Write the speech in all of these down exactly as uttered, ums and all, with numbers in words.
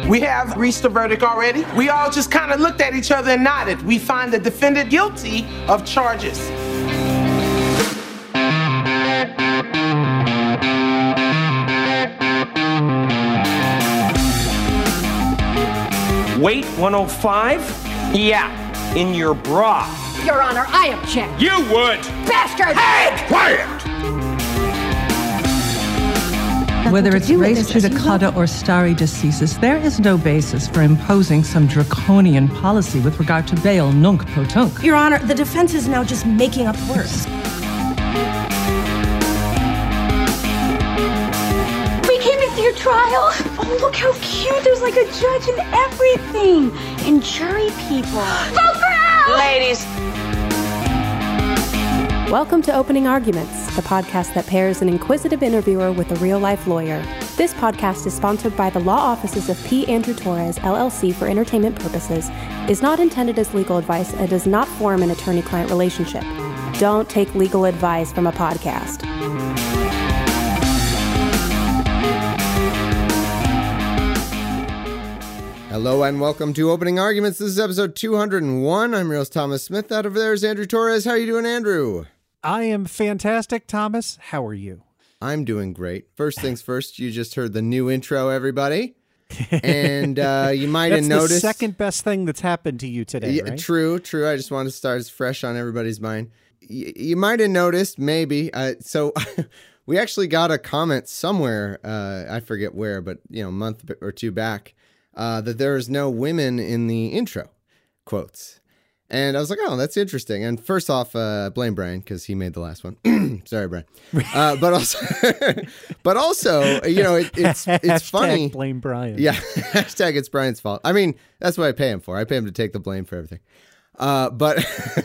We have reached a verdict already. We all just kind of looked at each other and nodded. We find the defendant guilty of charges. Weight one oh five? Yeah, in your bra. Your Honor, I object. You would! Bastard! Hey! Quiet! Whether it's res judicata or stare decisis, there is no basis for imposing some draconian policy with regard to bail nunc pro tunc. Your Honor, the defense is now just making up words. We came into your trial. Oh, look how cute. There's like a judge and everything. And jury people. Vote for Al! Ladies. Welcome to Opening Arguments, the podcast that pairs an inquisitive interviewer with a real-life lawyer. This podcast is sponsored by the law offices of P. Andrew Torres, L L C for entertainment purposes, is not intended as legal advice, and does not form an attorney-client relationship. Don't take legal advice from a podcast. Hello and welcome to Opening Arguments. This is episode two hundred one. I'm Reels Thomas Smith. Out over there is Andrew Torres. How are you doing, Andrew? I am fantastic, Thomas. How are you? I'm doing great. First things first, you just heard the new intro, everybody. And uh, you might have noticed... That's the second best thing that's happened to you today, yeah, right? True, true. I just wanted to start as fresh on everybody's mind. Y- you might have noticed, maybe. Uh, so we actually got a comment somewhere, uh, I forget where, but you know, a month or two back, uh, that there is no women in the intro quotes. And I was like, oh, that's interesting. And first off, uh, blame Brian because he made the last one. Sorry, Brian. Uh, but also, but also, you know, it, it's it's funny. Blame Brian. Yeah, hashtag it's Brian's fault. I mean, that's what I pay him for. I pay him to take the blame for everything. Uh, but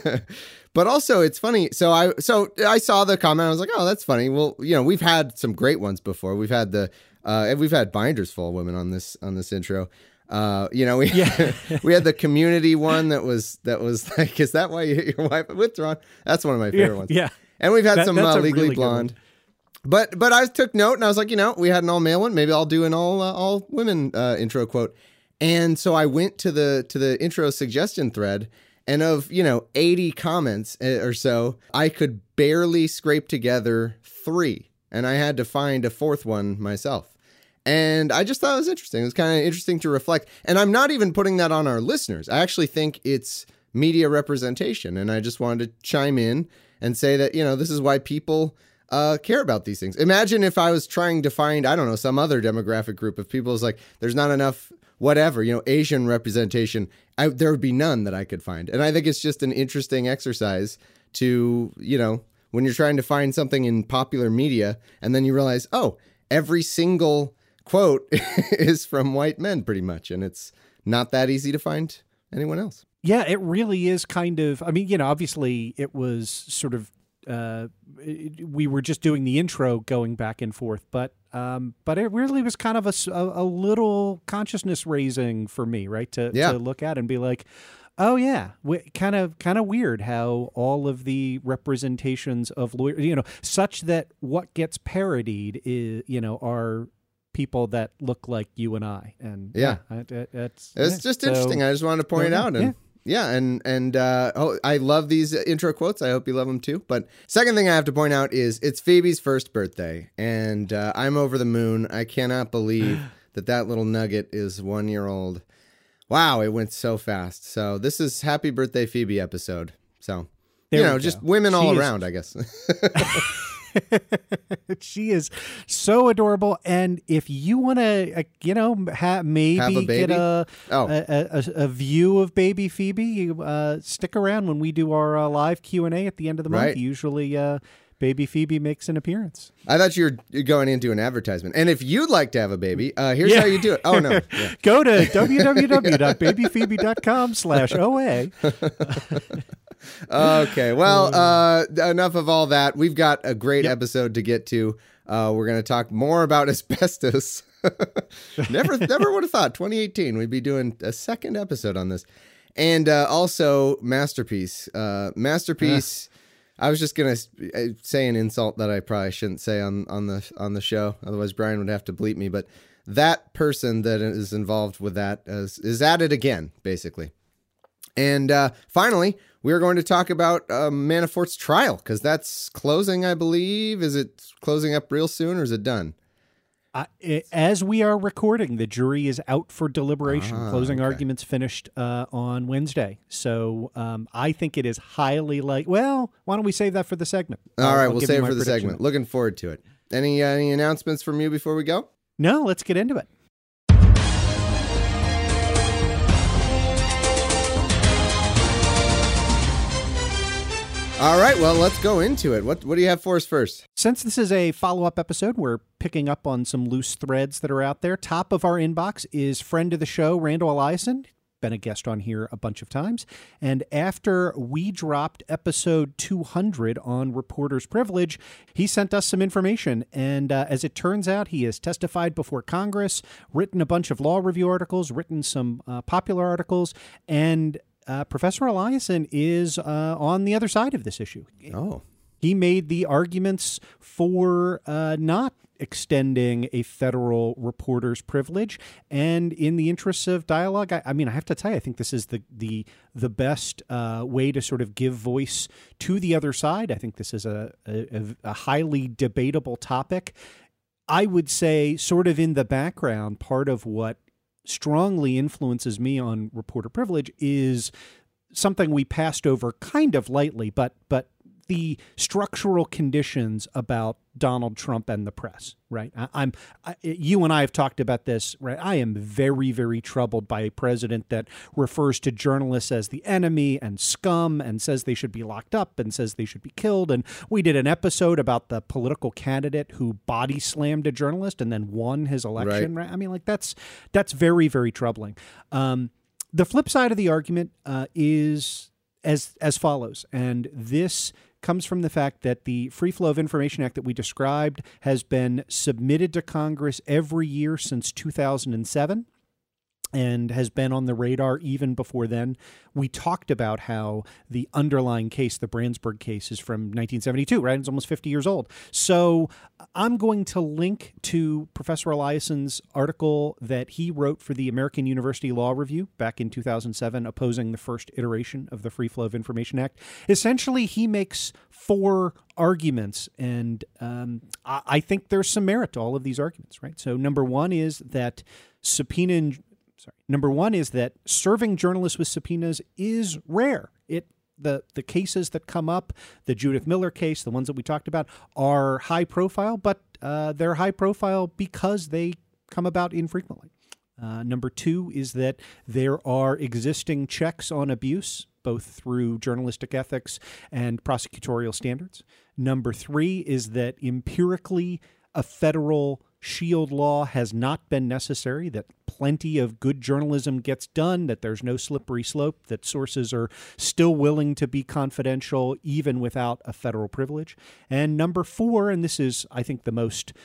but also, it's funny. So I so I saw the comment. I was like, oh, that's funny. Well, you know, we've had some great ones before. We've had the uh, we've had binders full of women on this on this intro. Uh, you know, we yeah. we had the community one that was that was like, is that why you hit your wife? Withdrawn. That's one of my favorite yeah, ones. Yeah, and we've had that, some uh, Legally really Blonde. But but I took note and I was like, you know, we had an all male one. Maybe I'll do an all uh, all women uh, intro quote. And so I went to the to the intro suggestion thread, and of you know eighty comments or so, I could barely scrape together three, and I had to find a fourth one myself. And I just thought it was interesting. It was kind of interesting to reflect. And I'm not even putting that on our listeners. I actually think it's media representation. And I just wanted to chime in and say that, you know, this is why people uh, care about these things. Imagine if I was trying to find, I don't know, some other demographic group of people. It's like, there's not enough, whatever, you know, Asian representation. I, there would be none that I could find. And I think it's just an interesting exercise to, you know, when you're trying to find something in popular media and then you realize, oh, every single quote is from white men pretty much, and it's not that easy to find anyone else. Yeah, it really is kind of, I mean, you know, obviously it was sort of, uh, it, we were just doing the intro going back and forth, but um, but it really was kind of a, a, a little consciousness raising for me, right? To, yeah. to look at and be like, oh yeah, w- kind of kind of weird how all of the representations of lawyers, you know, such that what gets parodied is, you know, are people that look like you and I. And yeah, yeah it, it, it's, it's yeah. just so, interesting. I just wanted to point yeah, it out. And yeah, yeah and, and uh, oh, I love these intro quotes. I hope you love them too. But second thing I have to point out is it's Phoebe's first birthday, and uh, I'm over the moon. I cannot believe that that little nugget is one year old. Wow, it went so fast. So this is Happy Birthday Phoebe episode. So, there you know, just women she all is- around, I guess. She is so adorable, and if you want to, uh, you know, ha- maybe Have a get a, oh. a, a a view of baby Phoebe, you, uh, stick around when we do our uh, live Q and A at the end of the month. Right. Usually, uh, baby Phoebe makes an appearance. I thought you were going into an advertisement. And if you'd like to have a baby, uh, here's yeah. how you do it. Oh, no. Yeah. Go to w w w dot baby phoebe dot com slash O A. Okay, well, uh, enough of all that. We've got a great yep. episode to get to. Uh, we're going to talk more about asbestos. never never would have thought twenty eighteen we'd be doing a second episode on this. And uh, also Masterpiece. Uh, Masterpiece, I was just gonna say an insult that I probably shouldn't say on, on the on the show. Otherwise, Brian would have to bleep me. But that person that is involved with that is, is at it again, basically. And uh, finally, we are going to talk about uh, Manafort's trial, because that's closing, I believe. Is it closing up real soon, or is it done? Uh, as we are recording, the jury is out for deliberation. Ah, Closing okay. arguments finished uh, on Wednesday. So um, I think it is highly like. Well, why don't we save that for the segment? All I'll, right, I'll we'll give save you it my for the prediction. segment. Looking forward to it. Any uh, any announcements from you before we go? No, let's get into it. All right, well, let's go into it. What what do you have for us first? Since this is a follow-up episode, we're picking up on some loose threads that are out there. Top of our inbox is friend of the show, Randall Eliason. Been a guest on here a bunch of times. And after we dropped episode two hundred on reporter's privilege, he sent us some information. And uh, as it turns out, he has testified before Congress, written a bunch of law review articles, written some uh, popular articles, and Uh, Professor Eliason is uh, on the other side of this issue. Oh. He made the arguments for uh, not extending a federal reporter's privilege, and in the interests of dialogue, I, I mean, I have to tell you, I think this is the the the best uh, way to sort of give voice to the other side. I think this is a, a, a highly debatable topic. I would say, sort of in the background, part of what strongly influences me on reporter privilege is something we passed over kind of lightly, but but the structural conditions about Donald Trump and the press, right? I, I'm, I, you and I have talked about this, right? I am very, very troubled by a president that refers to journalists as the enemy and scum and says they should be locked up and says they should be killed. And we did an episode about the political candidate who body slammed a journalist and then won his election, right? right? I mean, like that's that's very, very troubling. Um, the flip side of the argument uh, is as as follows, and this comes from the fact that the Free Flow of Information Act that we described has been submitted to Congress every year since two thousand seven and has been on the radar even before then. We talked about how the underlying case, the Brandsburg case, is from nineteen seventy-two, right? It's almost fifty years old. So I'm going to link to Professor Eliason's article that he wrote for the American University Law Review back in two thousand seven, opposing the first iteration of the Free Flow of Information Act. Essentially, he makes four arguments, and um, I, I think there's some merit to all of these arguments, right? So number one is that subpoena... Sorry. Number one is that serving journalists with subpoenas is rare. It the the cases that come up, the Judith Miller case, the ones that we talked about, are high profile, but uh, they're high profile because they come about infrequently. Uh, number two is that there are existing checks on abuse, both through journalistic ethics and prosecutorial standards. Number three is that empirically a federal shield law has not been necessary, that plenty of good journalism gets done, that there's no slippery slope, that sources are still willing to be confidential even without a federal privilege. And number four, and this is, I think, the most,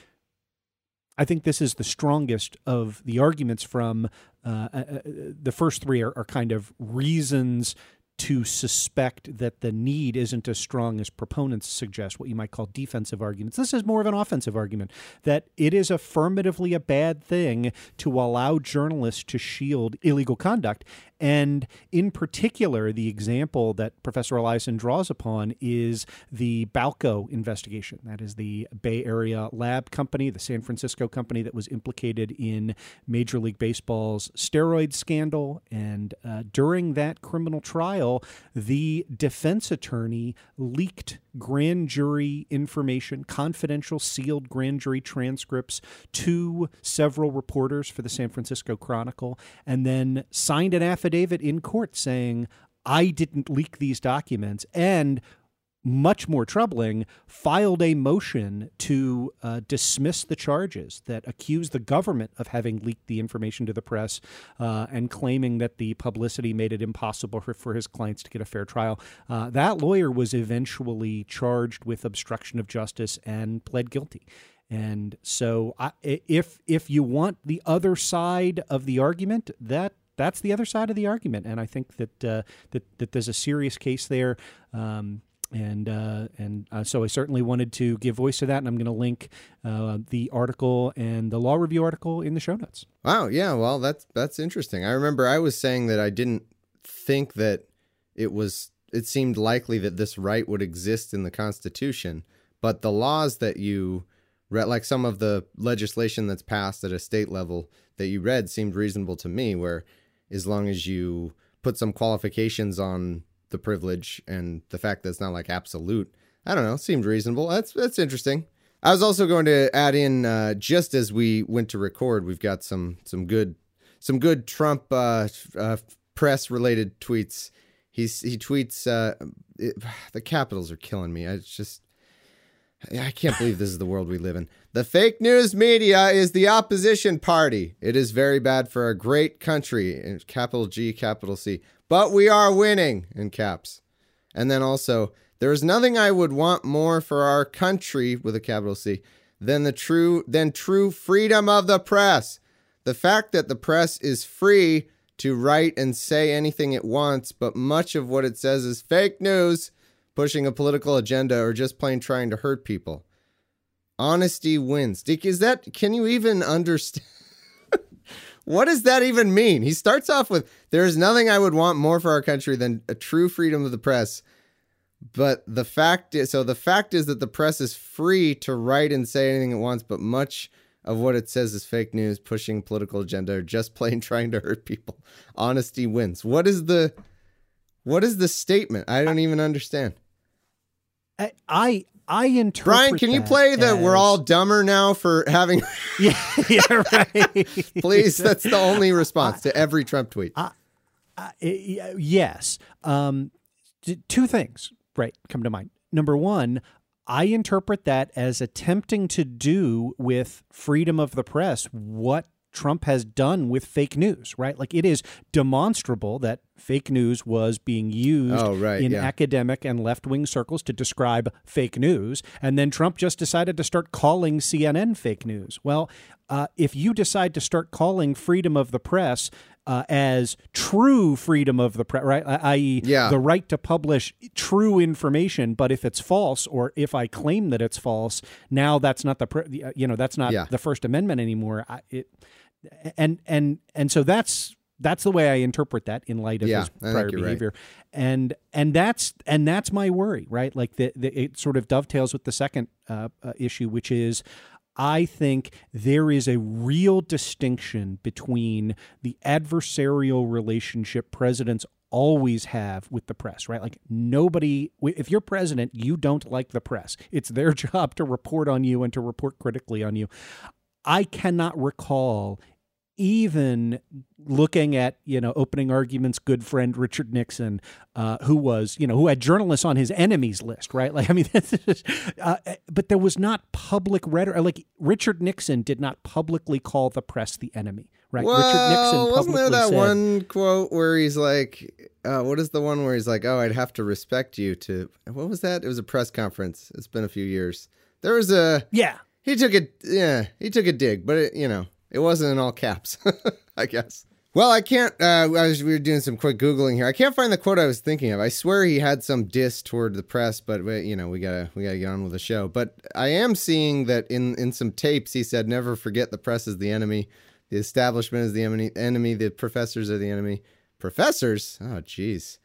I think this is the strongest of the arguments from uh, uh, the first three are, are kind of reasons to suspect that the need isn't as strong as proponents suggest, what you might call defensive arguments. This is more of an offensive argument, that it is affirmatively a bad thing to allow journalists to shield illegal conduct. And in particular, the example that Professor Eliason draws upon is the Balco investigation. That is the Bay Area lab company, the San Francisco company that was implicated in Major League Baseball's steroid scandal. And uh, during that criminal trial, the defense attorney leaked grand jury information, confidential sealed grand jury transcripts to several reporters for the San Francisco Chronicle, and then signed an affidavit in court saying, I didn't leak these documents, and much more troubling, filed a motion to uh, dismiss the charges that accused the government of having leaked the information to the press uh, and claiming that the publicity made it impossible for, for his clients to get a fair trial. Uh, that lawyer was eventually charged with obstruction of justice and pled guilty. And so I, if if you want the other side of the argument, that that's the other side of the argument. And I think that uh, that, that there's a serious case there. Um, And uh, and uh, so I certainly wanted to give voice to that, and I'm going to link uh, the article and the law review article in the show notes. Wow, yeah, well, that's that's interesting. I remember I was saying that I didn't think that it was. It seemed likely that this right would exist in the Constitution, but the laws that you read, like some of the legislation that's passed at a state level that you read, seemed reasonable to me. Where as long as you put some qualifications on the privilege and the fact that it's not like absolute, I don't know, seemed reasonable. That's that's interesting. I was also going to add in uh, just as we went to record, we've got some some good some good Trump uh, uh, press related tweets. He's he tweets uh, it, the Capitals are killing me. I just I can't believe this is the world we live in. The fake news media is the opposition party. It is very bad for a great country. Capital G, capital C. But we are winning, in caps. And then also, there is nothing I would want more for our country, with a capital C, than the true than true freedom of the press. The fact that the press is free to write and say anything it wants, but much of what it says is fake news, pushing a political agenda, or just plain trying to hurt people. Honesty wins. Dick, is that, can you even understand? What does that even mean? He starts off with, there is nothing I would want more for our country than a true freedom of the press. But the fact is, so the fact is that the press is free to write and say anything it wants, but much of what it says is fake news, pushing political agenda, or just plain trying to hurt people. Honesty wins. What is the, what is the statement? I don't even understand. I, I, I interpret Brian, can you play the as... "We're all dumber now" for having? yeah, yeah, right. Please, that's the only response I, to every Trump tweet. I, I, yes, um, two things right come to mind. Number one, I interpret that as attempting to do with freedom of the press what Trump has done with fake news, right? Like, it is demonstrable that fake news was being used oh, right, in yeah. academic and left-wing circles to describe fake news. And then Trump just decided to start calling C N N fake news. Well, uh, if you decide to start calling freedom of the press uh, as true freedom of the press, right? that is yeah. the right to publish true information, but if it's false, or if I claim that it's false, now that's not the, pre- you know, that's not yeah. the First Amendment anymore. I, it, and and and so that's that's the way I interpret that in light of yeah, his prior behavior, right. and and that's and that's my worry, right? Like the, the it sort of dovetails with the second uh, uh, issue, which is, I think there is a real distinction between the adversarial relationship presidents always have with the press, right? Like, nobody, if you're president, you don't like the press. It's their job to report on you and to report critically on you. I cannot recall even looking at, you know, opening arguments, good friend Richard Nixon, uh, who was, you know, who had journalists on his enemies list, right? Like, I mean, uh, but there was not public rhetoric. Like, Richard Nixon did not publicly call the press the enemy, right? Well, Richard Nixon wasn't there that said, one quote where he's like, uh, what is the one where he's like, oh, I'd have to respect you to, what was that? It was a press conference. It's been a few years. There was a, yeah. He took a, yeah, he took a dig, but it, you know, it wasn't in all caps, I guess. Well, I can't, uh, I was, we were doing some quick Googling here. I can't find the quote I was thinking of. I swear he had some diss toward the press, but you know, we gotta, we gotta get on with the show. But I am seeing that in, in some tapes, he said, never forget the press is the enemy. The establishment is the enemy, enemy. The professors are the enemy. Professors? Oh, geez.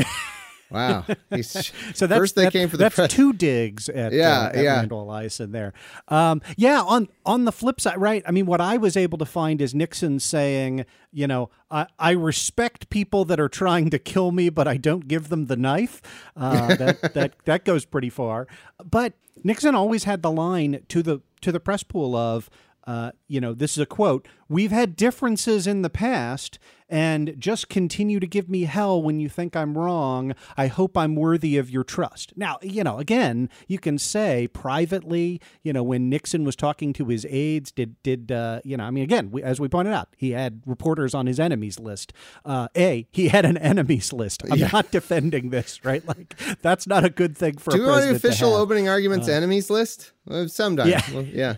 Wow. He's, so that's, first they that, came for the that's press. two digs at, yeah, uh, at yeah. Randall Eliason there. Um, yeah, on on the flip side, right? I mean, what I was able to find is Nixon saying, you know, I, I respect people that are trying to kill me, but I don't give them the knife. Uh, that that that goes pretty far. But Nixon always had the line to the to the press pool of, Uh, you know, this is a quote, "We've had differences in the past, and just continue to give me hell when you think I'm wrong. I hope I'm worthy of your trust." Now, you know, again, you can say privately, you know, when Nixon was talking to his aides, did, did uh, you know, I mean, again, we, as we pointed out, he had reporters on his enemies list. Uh, A, he had an enemies list. I'm yeah. not defending this, right? Like, that's not a good thing for Do a you want president an official to have. opening arguments Uh, enemies list? Well, sometimes. Yeah. Well, yeah.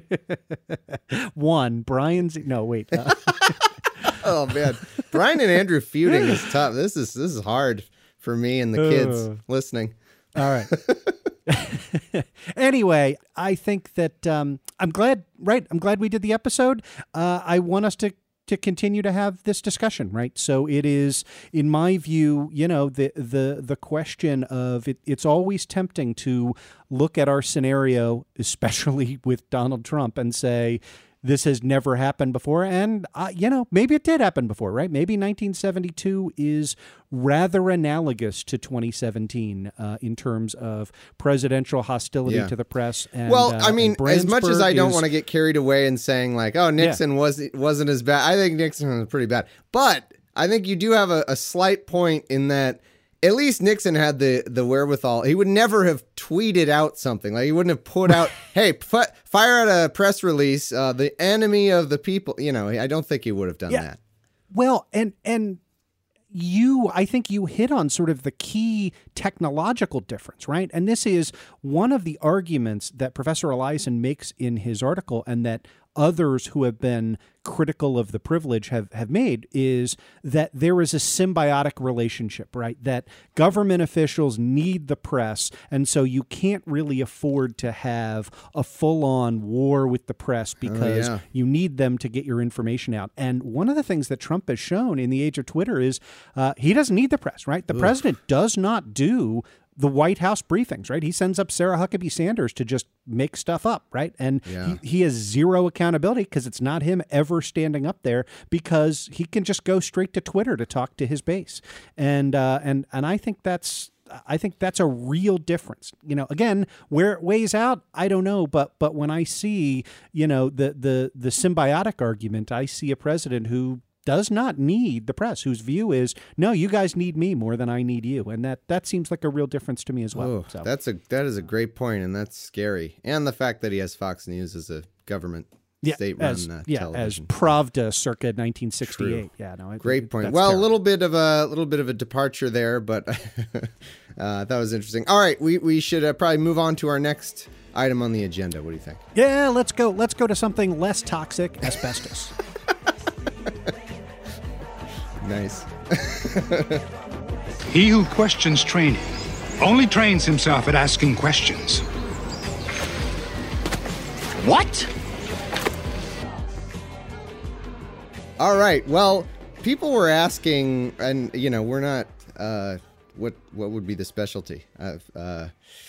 One, Brian's, no, wait. Uh, Oh man, Brian and Andrew feuding is tough. This is this is hard for me and the kids Uh. listening. All right. Anyway, I think that um, I'm glad, right? I'm glad we did the episode. Uh, I want us to to continue to have this discussion, right? So it is, in my view, you know, the the the question of it, it's always tempting to look at our scenario, especially with Donald Trump, and say, this has never happened before. And, uh, you know, maybe it did happen before, right? Maybe nineteen seventy-two is rather analogous to twenty seventeen uh, in terms of presidential hostility Yeah. to the press. And, well, uh, I mean, as much as I don't is- want to get carried away and saying like, oh, Nixon Yeah. was, wasn't as bad. I think Nixon was pretty bad. But I think you do have a, a slight point in that at least Nixon had the, the wherewithal. He would never have tweeted out something. Like he wouldn't have put out, hey, f- fire out a press release, uh, the enemy of the people. You know, I don't think he would have done Yeah. that. Well, and and you, I think you hit on sort of the key technological difference, right? And this is one of the arguments that Professor Eliason makes in his article, and that others who have been critical of the privilege have, have made, is that there is a symbiotic relationship, right? That government officials need the press, and so you can't really afford to have a full-on war with the press because Oh, yeah. you need them to get your information out. And one of the things that Trump has shown in the age of Twitter is uh, he doesn't need the press, right? The Oof. president does not do the White House briefings, right? He sends up Sarah Huckabee Sanders to just make stuff up, right? And Yeah. he, he has zero accountability because it's not him ever standing up there, because he can just go straight to Twitter to talk to his base. And uh, and and I think that's I think that's a real difference. You know, again, where it weighs out, I don't know, but but when I see, you know, the the the symbiotic argument, I see a president who does not need the press, whose view is, no, you guys need me more than I need you. And that that seems like a real difference to me as well. Oh, So that's a that is a great point, and that's scary. And the fact that he has Fox News as a government yeah, state-run as, uh, yeah, as television. Pravda circa nineteen sixty-eight. True. Yeah, no, I, Great point. that's Well, terrible. a little bit of a little bit of a departure there, but uh, that was interesting. All right, we we should uh, probably move on to our next item on the agenda. What do you think? Yeah, let's go. Let's go to something less toxic, asbestos. Nice. He who questions training only trains himself at asking questions. What? All right. Well, people were asking, and you know, we're not. Uh, what what would be the specialty of uh,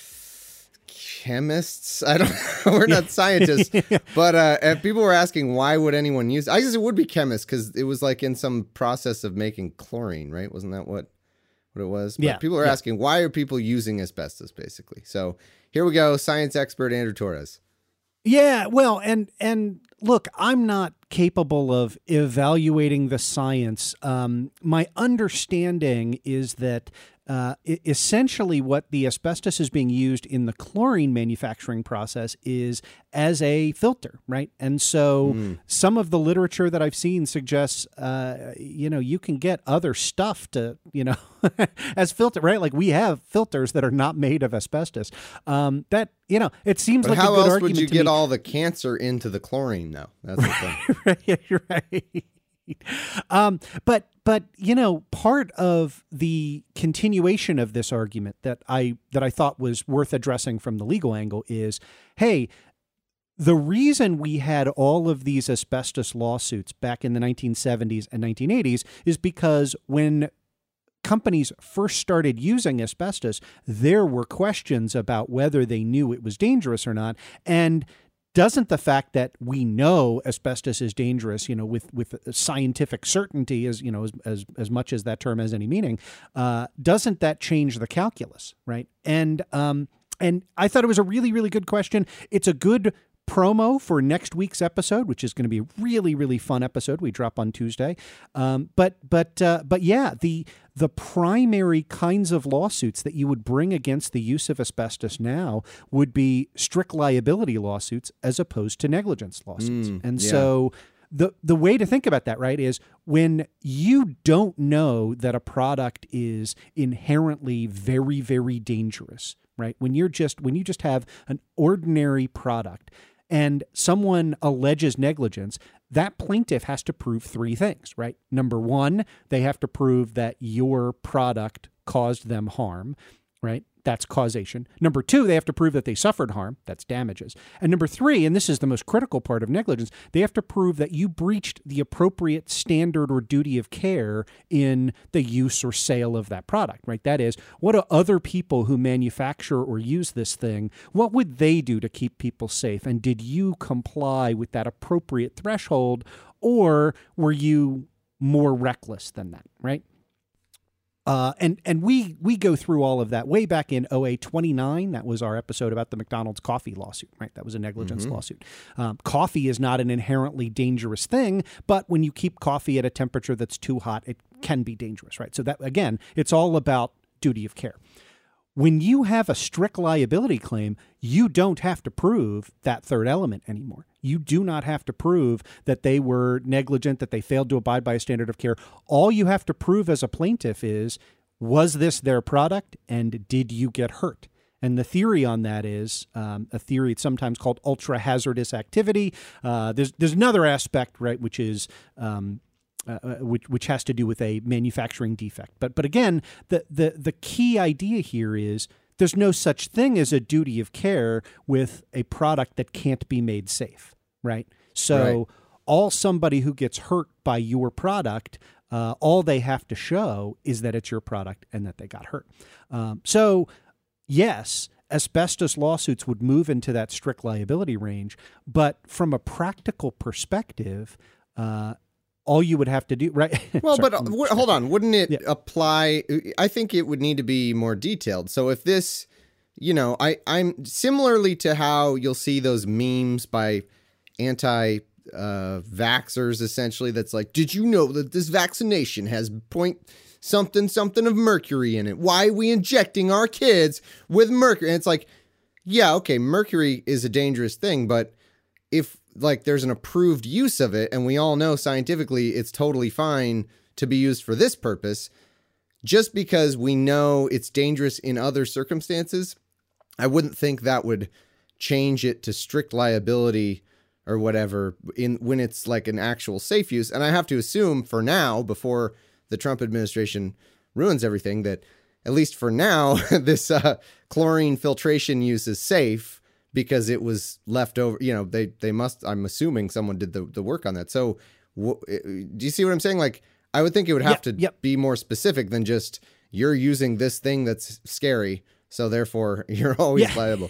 chemists? I don't. We're not scientists, but uh, and people were asking why would anyone use? I guess it would be chemists because it was like in some process of making chlorine, right? Wasn't that what what it was? But Yeah, people are yeah. asking why are people using asbestos, basically. So here we go. Science expert Andrew Torres. Yeah, well, and and look, I'm not capable of evaluating the science. Um, my understanding is that uh, e- essentially what the asbestos is being used in the chlorine manufacturing process is as a filter, right? And so Mm. some of the literature that I've seen suggests, uh, you know, you can get other stuff to, you know, as filter, right? Like we have filters that are not made of asbestos. Um, that, you know, it seems But like a how good else argument would you to get me. all the cancer into the chlorine, though? That's the thing. right, you're right. Um, but but you know, part of the continuation of this argument that I that I thought was worth addressing from the legal angle is, hey, the reason we had all of these asbestos lawsuits back in the nineteen seventies and nineteen eighties is because when companies first started using asbestos, there were questions about whether they knew it was dangerous or not. And doesn't the fact that we know asbestos is dangerous, you know, with, with scientific certainty, as you know, as, as as much as that term has any meaning, uh, doesn't that change the calculus, right? And um, and I thought it was a really, really good question. It's a good promo for next week's episode, which is going to be a really, really fun episode. We drop on Tuesday. Um, but but uh, but yeah, the the primary kinds of lawsuits that you would bring against the use of asbestos now would be strict liability lawsuits as opposed to negligence lawsuits. Mm, and yeah. so the the way to think about that, right, is when you don't know that a product is inherently very, very dangerous, right? When you're just when you just have an ordinary product and someone alleges negligence, that plaintiff has to prove three things, right? Number one, they have to prove that your product caused them harm, right? That's causation. Number two, they have to prove that they suffered harm. That's damages. And number three, and this is the most critical part of negligence, they have to prove that you breached the appropriate standard or duty of care in the use or sale of that product, right? That is, what do other people who manufacture or use this thing, what would they do to keep people safe? And did you comply with that appropriate threshold, or were you more reckless than that, right? Uh, and and we we go through all of that way back in oh eight twenty-nine. That was our episode about the McDonald's coffee lawsuit, right? That was a negligence Mm-hmm. lawsuit. Um, coffee is not an inherently dangerous thing, but when you keep coffee at a temperature that's too hot, it can be dangerous, right? So that, again, it's all about duty of care. When you have a strict liability claim, you don't have to prove that third element anymore. You do not have to prove that they were negligent, that they failed to abide by a standard of care. All you have to prove as a plaintiff is, was this their product, and did you get hurt? And the theory on that is um, a theory it's sometimes called ultra-hazardous activity. Uh, there's there's another aspect, right, which is um, Uh, which which has to do with a manufacturing defect. But but again, the, the the key idea here is there's no such thing as a duty of care with a product that can't be made safe, right? So Right. all somebody who gets hurt by your product, uh, all they have to show is that it's your product and that they got hurt. Um, so yes, asbestos lawsuits would move into that strict liability range, but from a practical perspective, uh, all you would have to do, right? Well, Sorry, but uh, I'm w- hold on. Wouldn't it Yeah. apply? I think it would need to be more detailed. So if this, you know, I, I'm similarly to how you'll see those memes by anti uh, vaxxers, essentially, that's like, did you know that this vaccination has point something, something of mercury in it? Why are we injecting our kids with mercury? And it's like, yeah, okay, mercury is a dangerous thing, but if like there's an approved use of it, and we all know scientifically it's totally fine to be used for this purpose, just because we know it's dangerous in other circumstances, I wouldn't think that would change it to strict liability or whatever in when it's like an actual safe use. And I have to assume for now, before the Trump administration ruins everything, that at least for now, this uh, chlorine filtration use is safe, because it was left over, you know, they, they must, I'm assuming someone did the, the work on that. So w- do you see what I'm saying? Like, I would think it would have Yep, to yep. be more specific than just, you're using this thing that's scary, so therefore you're always Yeah. liable.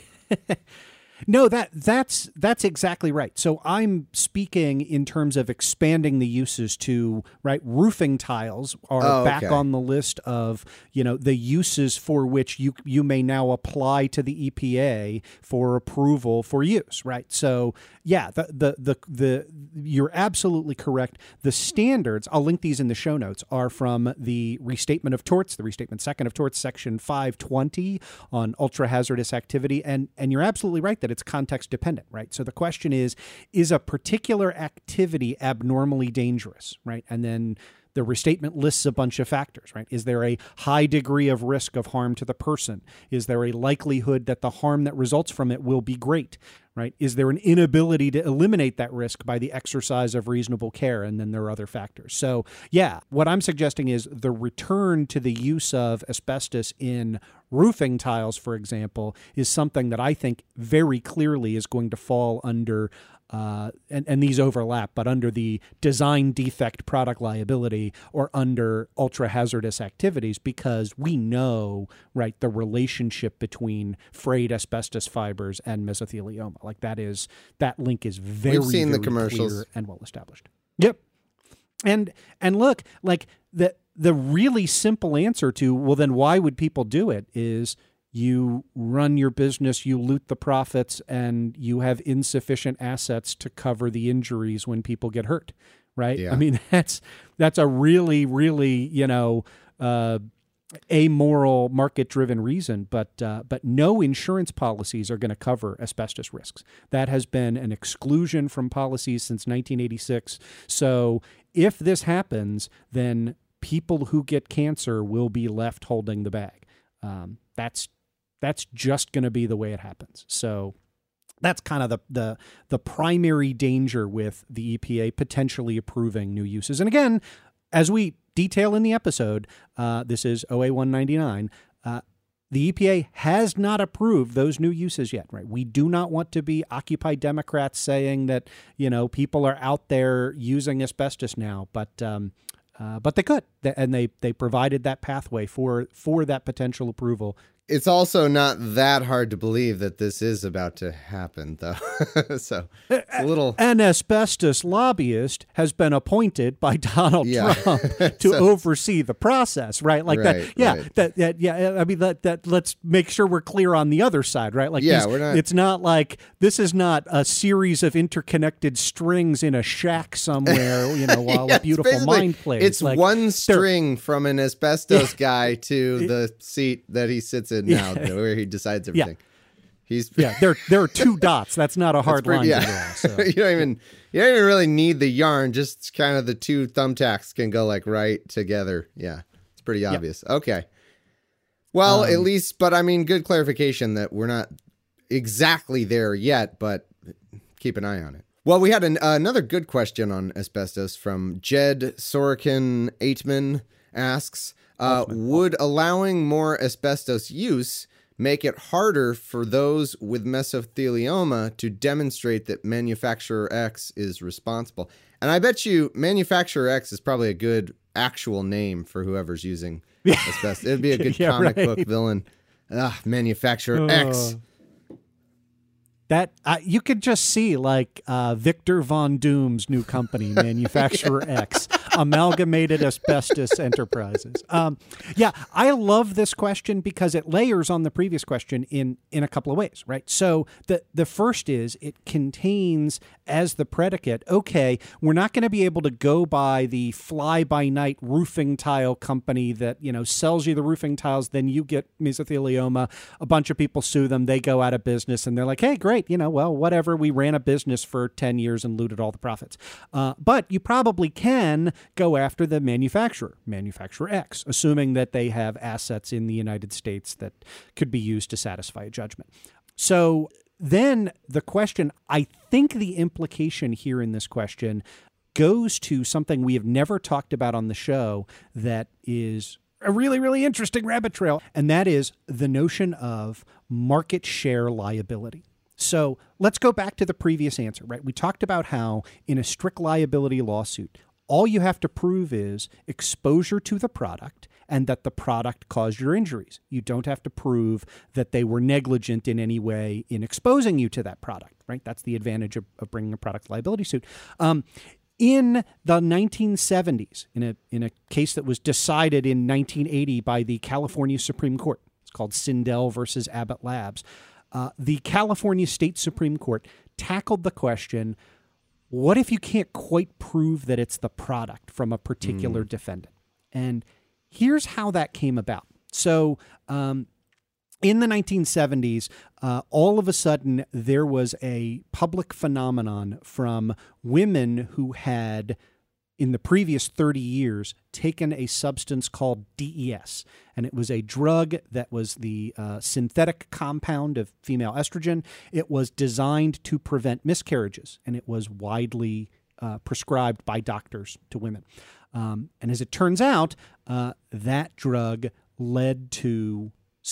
No, that that's that's exactly right. So I'm speaking in terms of expanding the uses to, right, roofing tiles are Oh, back okay. on the list of, you know, the uses for which you you may now apply to the E P A for approval for use, right? So yeah, the the the, the you're absolutely correct. The standards, I'll link these in the show notes, are from the Restatement of Torts, the Restatement Second of Torts, Section five twenty on ultra hazardous activity, and and you're absolutely right that it's context dependent, right? So the question is, is a particular activity abnormally dangerous, right? And then the restatement lists a bunch of factors, right? Is there a high degree of risk of harm to the person? Is there a likelihood that the harm that results from it will be great, right? Is there an inability to eliminate that risk by the exercise of reasonable care? And then there are other factors. So yeah, what I'm suggesting is the return to the use of asbestos in roofing tiles, for example, is something that I think very clearly is going to fall under Uh, and, and these overlap, but under the design defect product liability or under ultra hazardous activities, because we know, right, the relationship between frayed asbestos fibers and mesothelioma. Like that is, that link is very, We've seen the very commercials. clear and well established. Yep. And, and look, like the, the really simple answer to, well, then why would people do it is, you run your business, you loot the profits, and you have insufficient assets to cover the injuries when people get hurt, right? Yeah. I mean, that's that's a really, really, you know, uh, amoral, market-driven reason. But uh, but no insurance policies are going to cover asbestos risks. That has been an exclusion from policies since nineteen eighty-six. So if this happens, then people who get cancer will be left holding the bag. Um, that's That's just going to be the way it happens. So that's kind of the, the the primary danger with the E P A potentially approving new uses. And again, as we detail in the episode, uh, this is O A one ninety-nine, uh, the E P A has not approved those new uses yet, right? We do not want to be Occupy Democrats saying that, you know, people are out there using asbestos now, but um, uh, but they could, and they they provided that pathway for for that potential approval. It's also not that hard to believe that this is about to happen, though. So it's a little. An asbestos lobbyist has been appointed by Donald Yeah. Trump to So- oversee the process, right? Like Right, that. Yeah, right. that, that. Yeah, I mean that. That. Let's make sure we're clear on the other side, right? Like, Yeah, these- we're not- It's not like this is not a series of interconnected strings in a shack somewhere, you know, while Yeah, a it's beautiful basically- mind plays. It's Like, one they're- string from an asbestos guy to the seat that he sits in now, Yeah. where he decides Yeah. everything. He's Yeah, there there are two dots. That's not a That's hard pretty- line yeah. to draw. So. you don't even you don't even really need the yarn. Just kind of the two thumbtacks can go like right together. Yeah, it's pretty obvious. Okay. Well, Um, at least, but I mean, good clarification that we're not exactly there yet, but keep an eye on it. Well, we had an, uh, another good question on asbestos from Jed Sorokin Aitman asks, uh, would allowing more asbestos use make it harder for those with mesothelioma to demonstrate that manufacturer X is responsible? And I bet you manufacturer X is probably a good actual name for whoever's using asbestos. It'd be a good Yeah, comic right. book villain. Ah, manufacturer X. That uh, you could just see like uh, Victor Von Doom's new company, Manufacturer X, Amalgamated Asbestos Enterprises. Um, yeah, I love this question because it layers on the previous question in in a couple of ways, right? So the the first is it contains as the predicate, okay, we're not going to be able to go by the fly-by-night roofing tile company that, you know, sells you the roofing tiles, then you get mesothelioma, a bunch of people sue them, they go out of business, and they're like, hey, great, you know, well, whatever, we ran a business for ten years and looted all the profits. Uh, but you probably can go after the manufacturer, manufacturer X, assuming that they have assets in the United States that could be used to satisfy a judgment. So then the question, I think the implication here in this question goes to something we have never talked about on the show that is a really, really interesting rabbit trail, and that is the notion of market share liability. So let's go back to the previous answer, right? We talked about how in a strict liability lawsuit, all you have to prove is exposure to the product and that the product caused your injuries. You don't have to prove that they were negligent in any way in exposing you to that product, right? That's the advantage of, of bringing a product liability suit. Um, in the nineteen seventies, in a in a case that was decided in nineteen eighty by the California Supreme Court, it's called Sindel versus Abbott Labs, uh, the California State Supreme Court tackled the question, what if you can't quite prove that it's the product from a particular mm. defendant? And here's how that came about. So um, in the nineteen seventies, uh, all of a sudden, there was a public phenomenon from women who had, in the previous thirty years, taken a substance called D E S. And it was a drug that was the uh, synthetic compound of female estrogen. It was designed to prevent miscarriages, and it was widely uh, prescribed by doctors to women. Um, and as it turns out, uh, that drug led to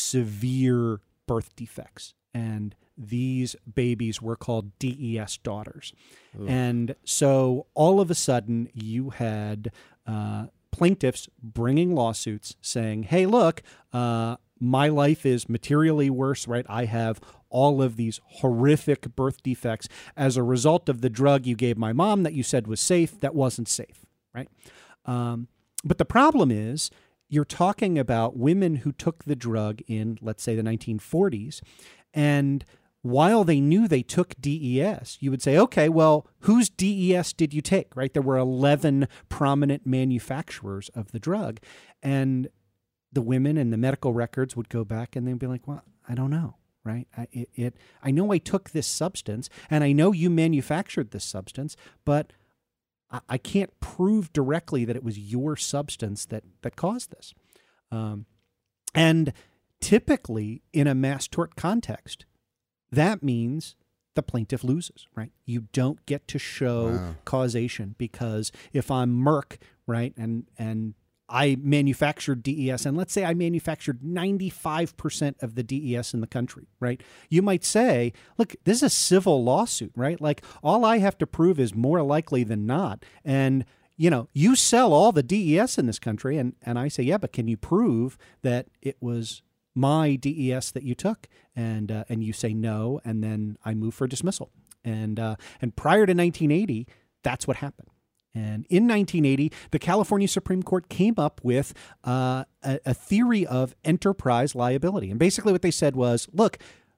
severe birth defects. And these babies were called D E S daughters. Ooh. And so all of a sudden you had uh, plaintiffs bringing lawsuits saying, hey, look, uh, my life is materially worse, right? I have all of these horrific birth defects as a result of the drug you gave my mom that you said was safe, that wasn't safe, right? Um, but the problem is you're talking about women who took the drug in, let's say, the nineteen forties, and while they knew they took D E S, you would say, okay, well, whose D E S did you take, right? There were eleven prominent manufacturers of the drug. And the women and the medical records would go back and they'd be like, well, I don't know, right? I, it, it, I know I took this substance and I know you manufactured this substance, but I, I can't prove directly that it was your substance that, that caused this. Um, and typically in a mass tort context, that means the plaintiff loses, right? You don't get to show wow. causation because if I'm Merck, right, and and I manufactured D E S, and let's say I manufactured ninety-five percent of the D E S in the country, right? You might say, look, this is a civil lawsuit, right? Like, all I have to prove is more likely than not. And, you know, you sell all the D E S in this country, and, and I say, yeah, but can you prove that it was my D E S that you took? And uh, and you say no, and then I move for dismissal. And uh, and prior to nineteen eighty, that's what happened. And in nineteen eighty, the California Supreme Court came up with uh, a, a theory of enterprise liability. And basically what they said was, look,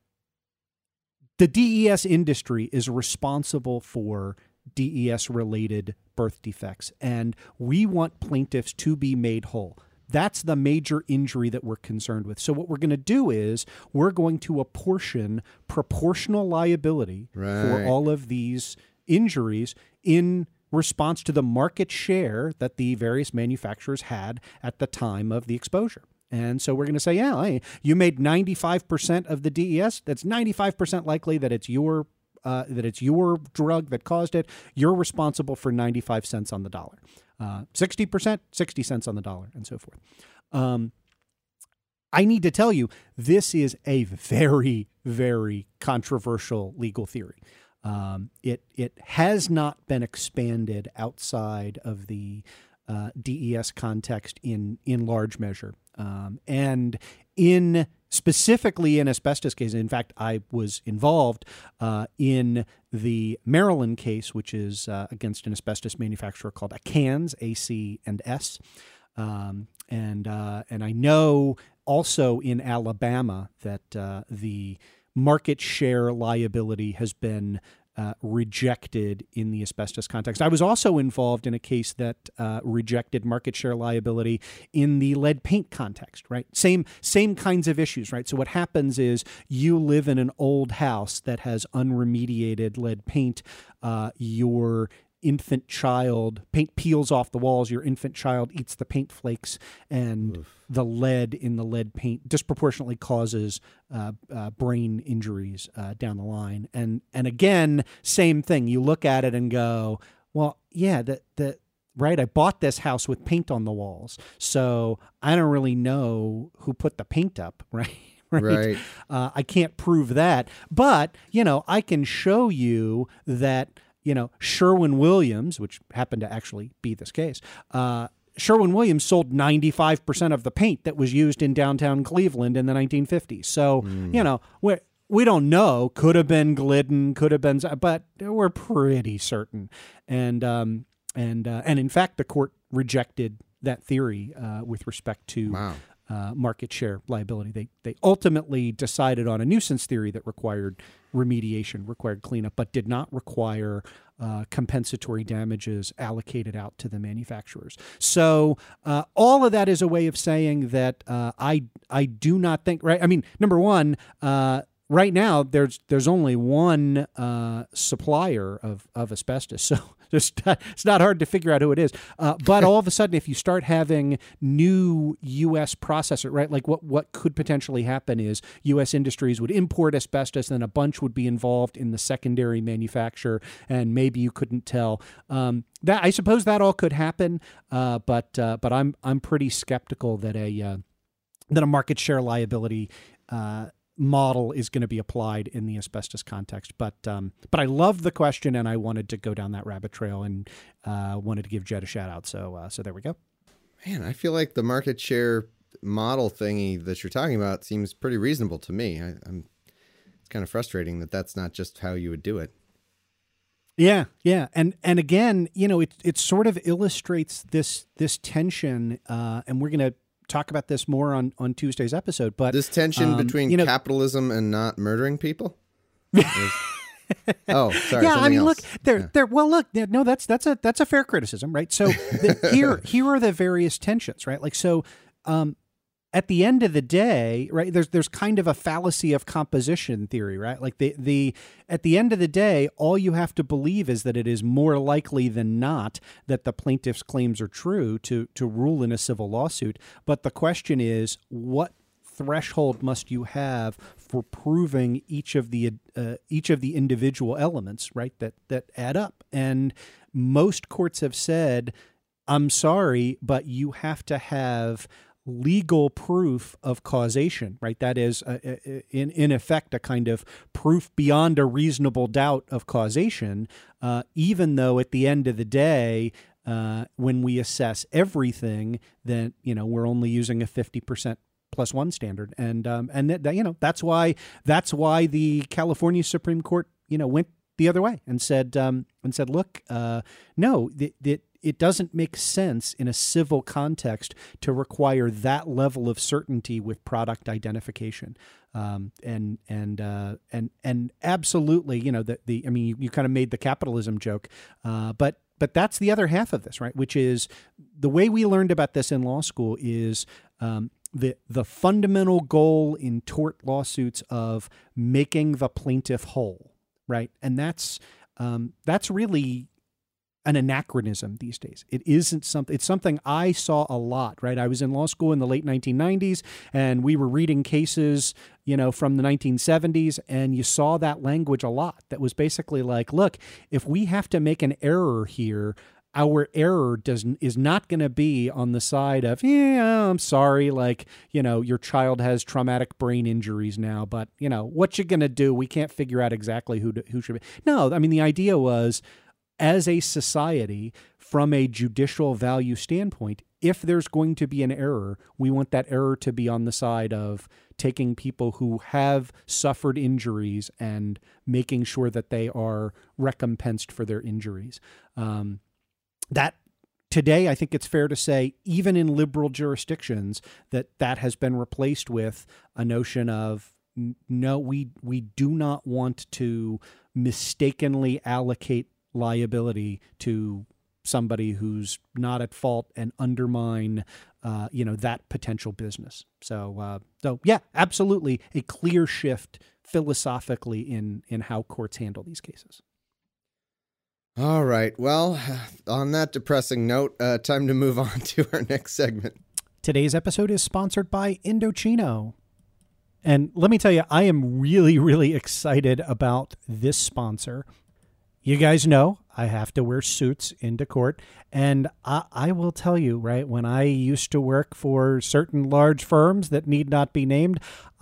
the D E S industry is responsible for D E S-related birth defects, and we want plaintiffs to be made whole. That's the major injury that we're concerned with. So what we're going to do is we're going to apportion proportional liability right. for all of these injuries in response to the market share that the various manufacturers had at the time of the exposure. And so we're going to say, yeah, hey, you made ninety-five percent of the D E S. That's ninety-five percent likely that it's your uh, that it's your drug that caused it. You're responsible for ninety-five cents on the dollar. Uh, sixty percent, sixty cents on the dollar, and so forth. Um, I need to tell you, this is a very, very controversial legal theory. Um, it it has not been expanded outside of the uh, D E S context in in large measure, um, and in specifically in asbestos cases. In fact, I was involved uh, in the Maryland case, which is uh, against an asbestos manufacturer called ACANS, A C and S, um, and uh, and I know also in Alabama that uh, the market share liability has been uh, rejected in the asbestos context. I was also involved in a case that uh, rejected market share liability in the lead paint context, right? Same same kinds of issues, right? So what happens is you live in an old house that has unremediated lead paint. Uh, your infant child, paint peels off the walls, your infant child eats the paint flakes, and Oof. the lead in the lead paint disproportionately causes uh, uh, brain injuries uh, down the line. And and again, same thing. You look at it and go, well, yeah, that that right. I bought this house with paint on the walls, so I don't really know who put the paint up, right? Right. right. Uh, I can't prove that, but you know, I can show you that. You know, Sherwin-Williams, which happened to actually be this case, uh, Sherwin-Williams sold ninety-five percent of the paint that was used in downtown Cleveland in the nineteen fifties. So, mm. you know, we we don't know. Could have been Glidden, could have been, but we're pretty certain. And um, and uh, and in fact, the court rejected that theory uh, with respect to wow. uh, market share liability. They they ultimately decided on a nuisance theory that required remediation, required cleanup, but did not require uh, compensatory damages allocated out to the manufacturers. So uh, all of that is a way of saying that uh, I I do not think, right? I mean, number one, uh, right now there's there's only one uh, supplier of, of asbestos, so it's not, it's not hard to figure out who it is. Uh, but all of a sudden, if you start having new U S processor, right, like what, what could potentially happen is U S industries would import asbestos, and a bunch would be involved in the secondary manufacture, and maybe you couldn't tell. Um, that I suppose that all could happen, uh, but uh, but I'm I'm pretty skeptical that a uh, that a market share liability Uh, model is going to be applied in the asbestos context. But um, but I love the question, and I wanted to go down that rabbit trail, and uh, wanted to give Jed a shout out. So uh, so there we go. Man, I feel like the market share model thingy that you're talking about seems pretty reasonable to me. I, I'm it's kind of frustrating that that's not just how you would do it. Yeah, yeah, and and again, you know, it it sort of illustrates this this tension, uh, and we're going to talk about this more on, on Tuesday's episode, but this tension um, between you know, capitalism and not murdering people. oh, sorry. Yeah, I mean, else. look, there, yeah. there. Well, look, no, that's that's a that's a fair criticism, right? So the, here, here are the various tensions, right? Like, so, um, at the end of the day, right? There's there's kind of a fallacy of composition theory, right? Like the the at the end of the day, all you have to believe is that it is more likely than not that the plaintiff's claims are true to to rule in a civil lawsuit. But the question is, what threshold must you have for proving each of the uh, each of the individual elements, right? That that add up. And most courts have said, I'm sorry, but you have to have legal proof of causation, right? That is, uh, in in effect, a kind of proof beyond a reasonable doubt of causation, uh, even though at the end of the day, uh, when we assess everything, then, you know, we're only using a fifty percent plus one standard. And, um, and that, that, you know, that's why, that's why the California Supreme Court, you know, went the other way and said, um, and said, look, uh, no, that, that it doesn't make sense in a civil context to require that level of certainty with product identification. Um, and, and, uh, and, and absolutely, you know, the, the, I mean, you, you kind of made the capitalism joke, uh, but, but that's the other half of this, right? Which is the way we learned about this in law school is, um, the, the fundamental goal in tort lawsuits of making the plaintiff whole, right? And that's, um, that's really an anachronism these days. It isn't something, it's something I saw a lot, right? I was in law school in the late nineteen nineties and we were reading cases, you know, from the nineteen seventies, and you saw that language a lot. That was basically like, look, if we have to make an error here, our error does is not going to be on the side of, yeah, I'm sorry, like, you know, your child has traumatic brain injuries now, but, you know, what you going to do? We can't figure out exactly who to, who should be. No, I mean, the idea was, as a society, from a judicial value standpoint, if there's going to be an error, we want that error to be on the side of taking people who have suffered injuries and making sure that they are recompensed for their injuries. Um, that today, I think it's fair to say, even in liberal jurisdictions, that that has been replaced with a notion of, no, we we do not want to mistakenly allocate liability to somebody who's not at fault and undermine, uh, you know, that potential business. So, uh, so yeah, absolutely a clear shift philosophically in in how courts handle these cases. All right. Well, on that depressing note, uh, time to move on to our next segment. Today's episode is sponsored by Indochino. And let me tell you, I am really, really excited about this sponsor. You guys know I have to wear suits into court. And I, I will tell you, right, when I used to work for certain large firms that need not be named,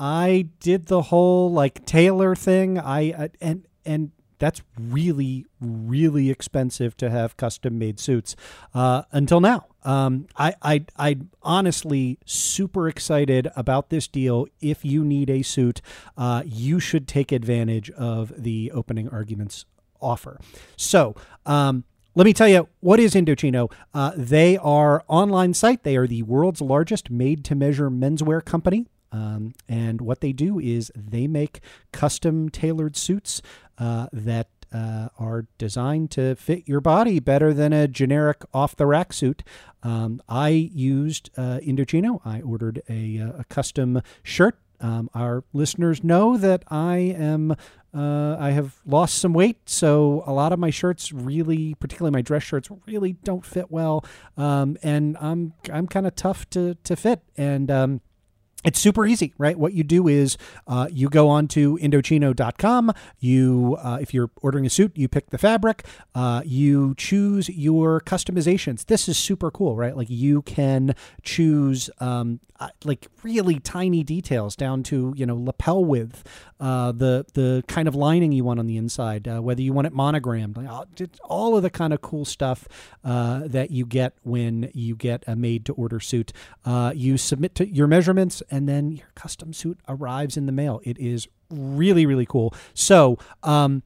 I did the whole like tailor thing. I uh, and and that's really, really expensive to have custom made suits uh, until now. Um, I, I, I'm honestly super excited about this deal. If you need a suit, uh, you should take advantage of the opening arguments offer. So, um, let me tell you, what is Indochino? Uh, they are online site. They are the world's largest made-to-measure menswear company. Um, and what they do is they make custom tailored suits uh, that uh, are designed to fit your body better than a generic off-the-rack suit. Um, I used uh, Indochino. I ordered a, a custom shirt. Um, our listeners know that I am uh, I have lost some weight, so a lot of my shirts really, particularly my dress shirts, really don't fit well, um, and I'm I'm kind of tough to to fit, and um, it's super easy, right? What you do is uh, you go on to Indochino dot com. You, uh, if you're ordering a suit, you pick the fabric. Uh, you choose your customizations. This is super cool, right? Like you can choose um, like really tiny details down to, you know, lapel width, uh, the the kind of lining you want on the inside, uh, whether you want it monogrammed, like all of the kind of cool stuff uh, that you get when you get a made-to-order suit. Uh, you submit to your measurements, and then your custom suit arrives in the mail. It is really, really cool. So um,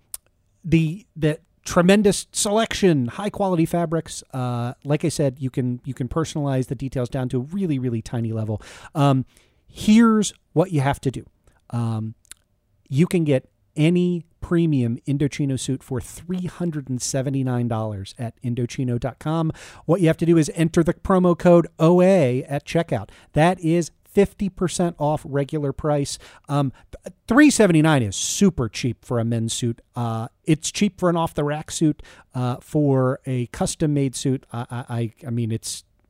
the the tremendous selection, high quality fabrics. Uh, like I said, you can you can personalize the details down to a really, really tiny level. Um, here's what you have to do. Um, you can get any premium Indochino suit for three hundred seventy-nine dollars at Indochino dot com. What you have to do is enter the promo code O A at checkout. That is fifty percent off regular price. Um, three hundred seventy-nine dollars is super cheap for a men's suit. Uh, it's cheap for an off-the-rack suit. Uh, for a custom-made suit, I, I, I mean, it's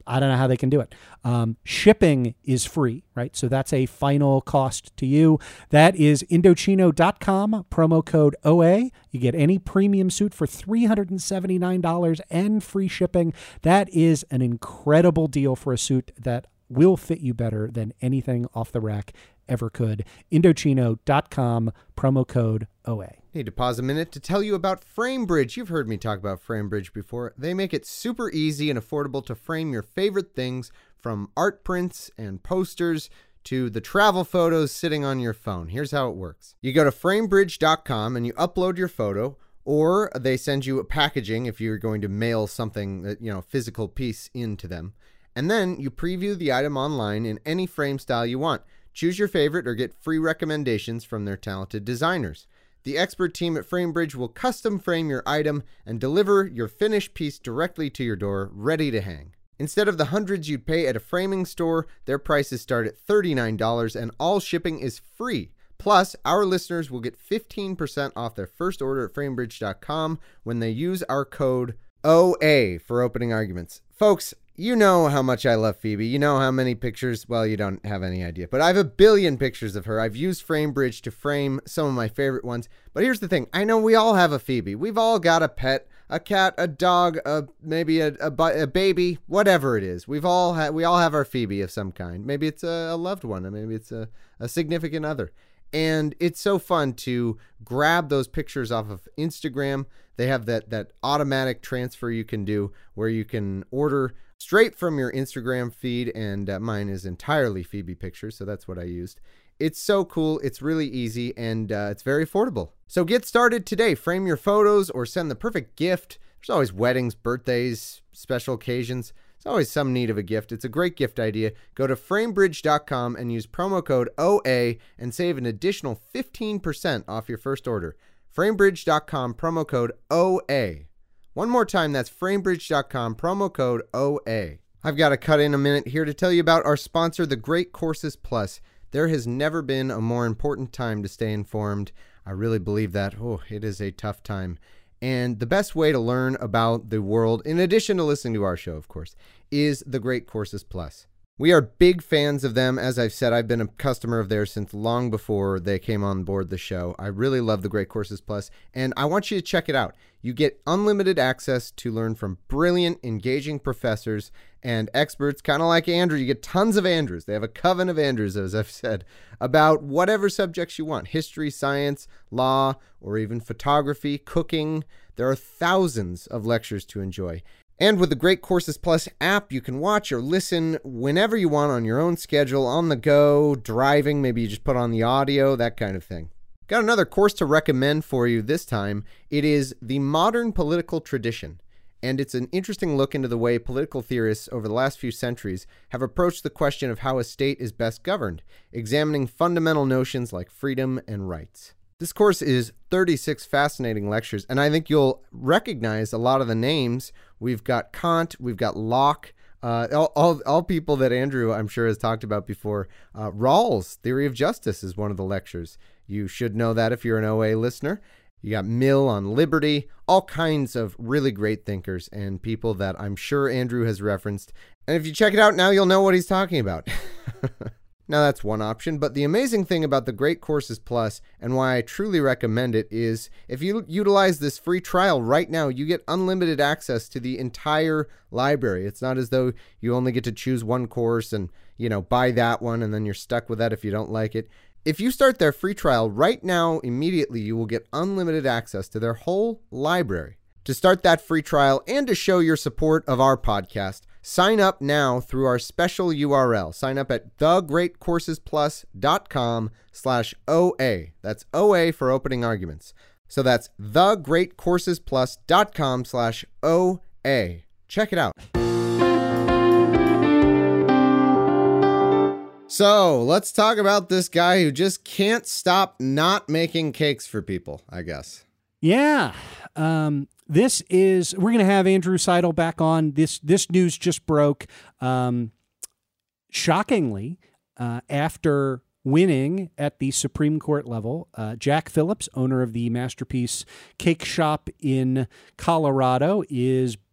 I don't know how they can do it. Um, shipping is free, right? So that's a final cost to you. That is Indochino dot com, promo code O A. You get any premium suit for three hundred seventy-nine dollars and free shipping. That is an incredible deal for a suit that will fit you better than anything off the rack ever could. Indochino dot com, promo code O A. Need to pause a minute to tell you about FrameBridge. You've heard me talk about FrameBridge before. They make it super easy and affordable to frame your favorite things, from art prints and posters to the travel photos sitting on your phone. Here's how it works. You go to framebridge dot com and you upload your photo, or they send you a packaging if you're going to mail something, that, you know, physical piece into them. And then you preview the item online in any frame style you want. Choose your favorite or get free recommendations from their talented designers. The expert team at FrameBridge will custom frame your item and deliver your finished piece directly to your door, ready to hang. Instead of the hundreds you'd pay at a framing store, their prices start at thirty-nine dollars and all shipping is free. Plus, our listeners will get fifteen percent off their first order at framebridge dot com when they use our code O A for opening arguments. Folks, you know how much I love Phoebe. You know how many pictures, well, you don't have any idea, but I have a billion pictures of her. I've used FrameBridge to frame some of my favorite ones. But here's the thing. I know we all have a Phoebe. We've all got a pet, a cat, a dog, a, maybe a, a, a baby, whatever it is. We've all ha- we all have our Phoebe of some kind. Maybe it's a, a loved one, or maybe it's a, a significant other. And it's so fun to grab those pictures off of Instagram. They have that that automatic transfer you can do where you can order straight from your Instagram feed, and uh, mine is entirely Phoebe pictures, so that's what I used. It's so cool, it's really easy, and uh, it's very affordable. So get started today. Frame your photos or send the perfect gift. There's always weddings, birthdays, special occasions. There's always some need of a gift. It's a great gift idea. Go to framebridge dot com and use promo code O A and save an additional fifteen percent off your first order. framebridge dot com, promo code O A. One more time, that's framebridge dot com, promo code O A. I've got to cut in a minute here to tell you about our sponsor, The Great Courses Plus. There has never been a more important time to stay informed. I really believe that. Oh, it is a tough time. And the best way to learn about the world, in addition to listening to our show, of course, is The Great Courses Plus. We are big fans of them. As I've said, I've been a customer of theirs since long before they came on board the show. I really love the Great Courses Plus, and I want you to check it out. You get unlimited access to learn from brilliant, engaging professors and experts, kind of like Andrew. You get tons of Andrews. They have a coven of Andrews, as I've said, about whatever subjects you want: history, science, law, or even photography, cooking. There are thousands of lectures to enjoy. And with the Great Courses Plus app, you can watch or listen whenever you want on your own schedule, on the go, driving, maybe you just put on the audio, that kind of thing. Got another course to recommend for you this time. It is The Modern Political Tradition, and it's an interesting look into the way political theorists over the last few centuries have approached the question of how a state is best governed, examining fundamental notions like freedom and rights. This course is thirty-six fascinating lectures, and I think you'll recognize a lot of the names. We've got Kant, we've got Locke, uh, all, all, all people that Andrew, I'm sure, has talked about before. Uh, Rawls' Theory of Justice is one of the lectures. You should know that if you're an O A listener. You got Mill on liberty, all kinds of really great thinkers and people that I'm sure Andrew has referenced. And if you check it out now, you'll know what he's talking about. Now, that's one option, but the amazing thing about the Great Courses Plus, and why I truly recommend it, is if you utilize this free trial right now, you get unlimited access to the entire library. It's not as though you only get to choose one course and, you know, buy that one and then you're stuck with that if you don't like it. If you start their free trial right now, immediately, you will get unlimited access to their whole library. To start that free trial and to show your support of our podcast, sign up now through our special U R L. Sign up at thegreatcoursesplus.com slash OA. That's O A for opening arguments. So that's thegreatcoursesplus.com slash OA. Check it out. So let's talk about this guy who just can't stop not making cakes for people, I guess. Yeah. Um, this is, we're going to have Andrew Seidel back on. This, this news just broke. Um, shockingly, uh, after winning at the Supreme Court level, uh, Jack Phillips, owner of the Masterpiece Cake Shop in Colorado, is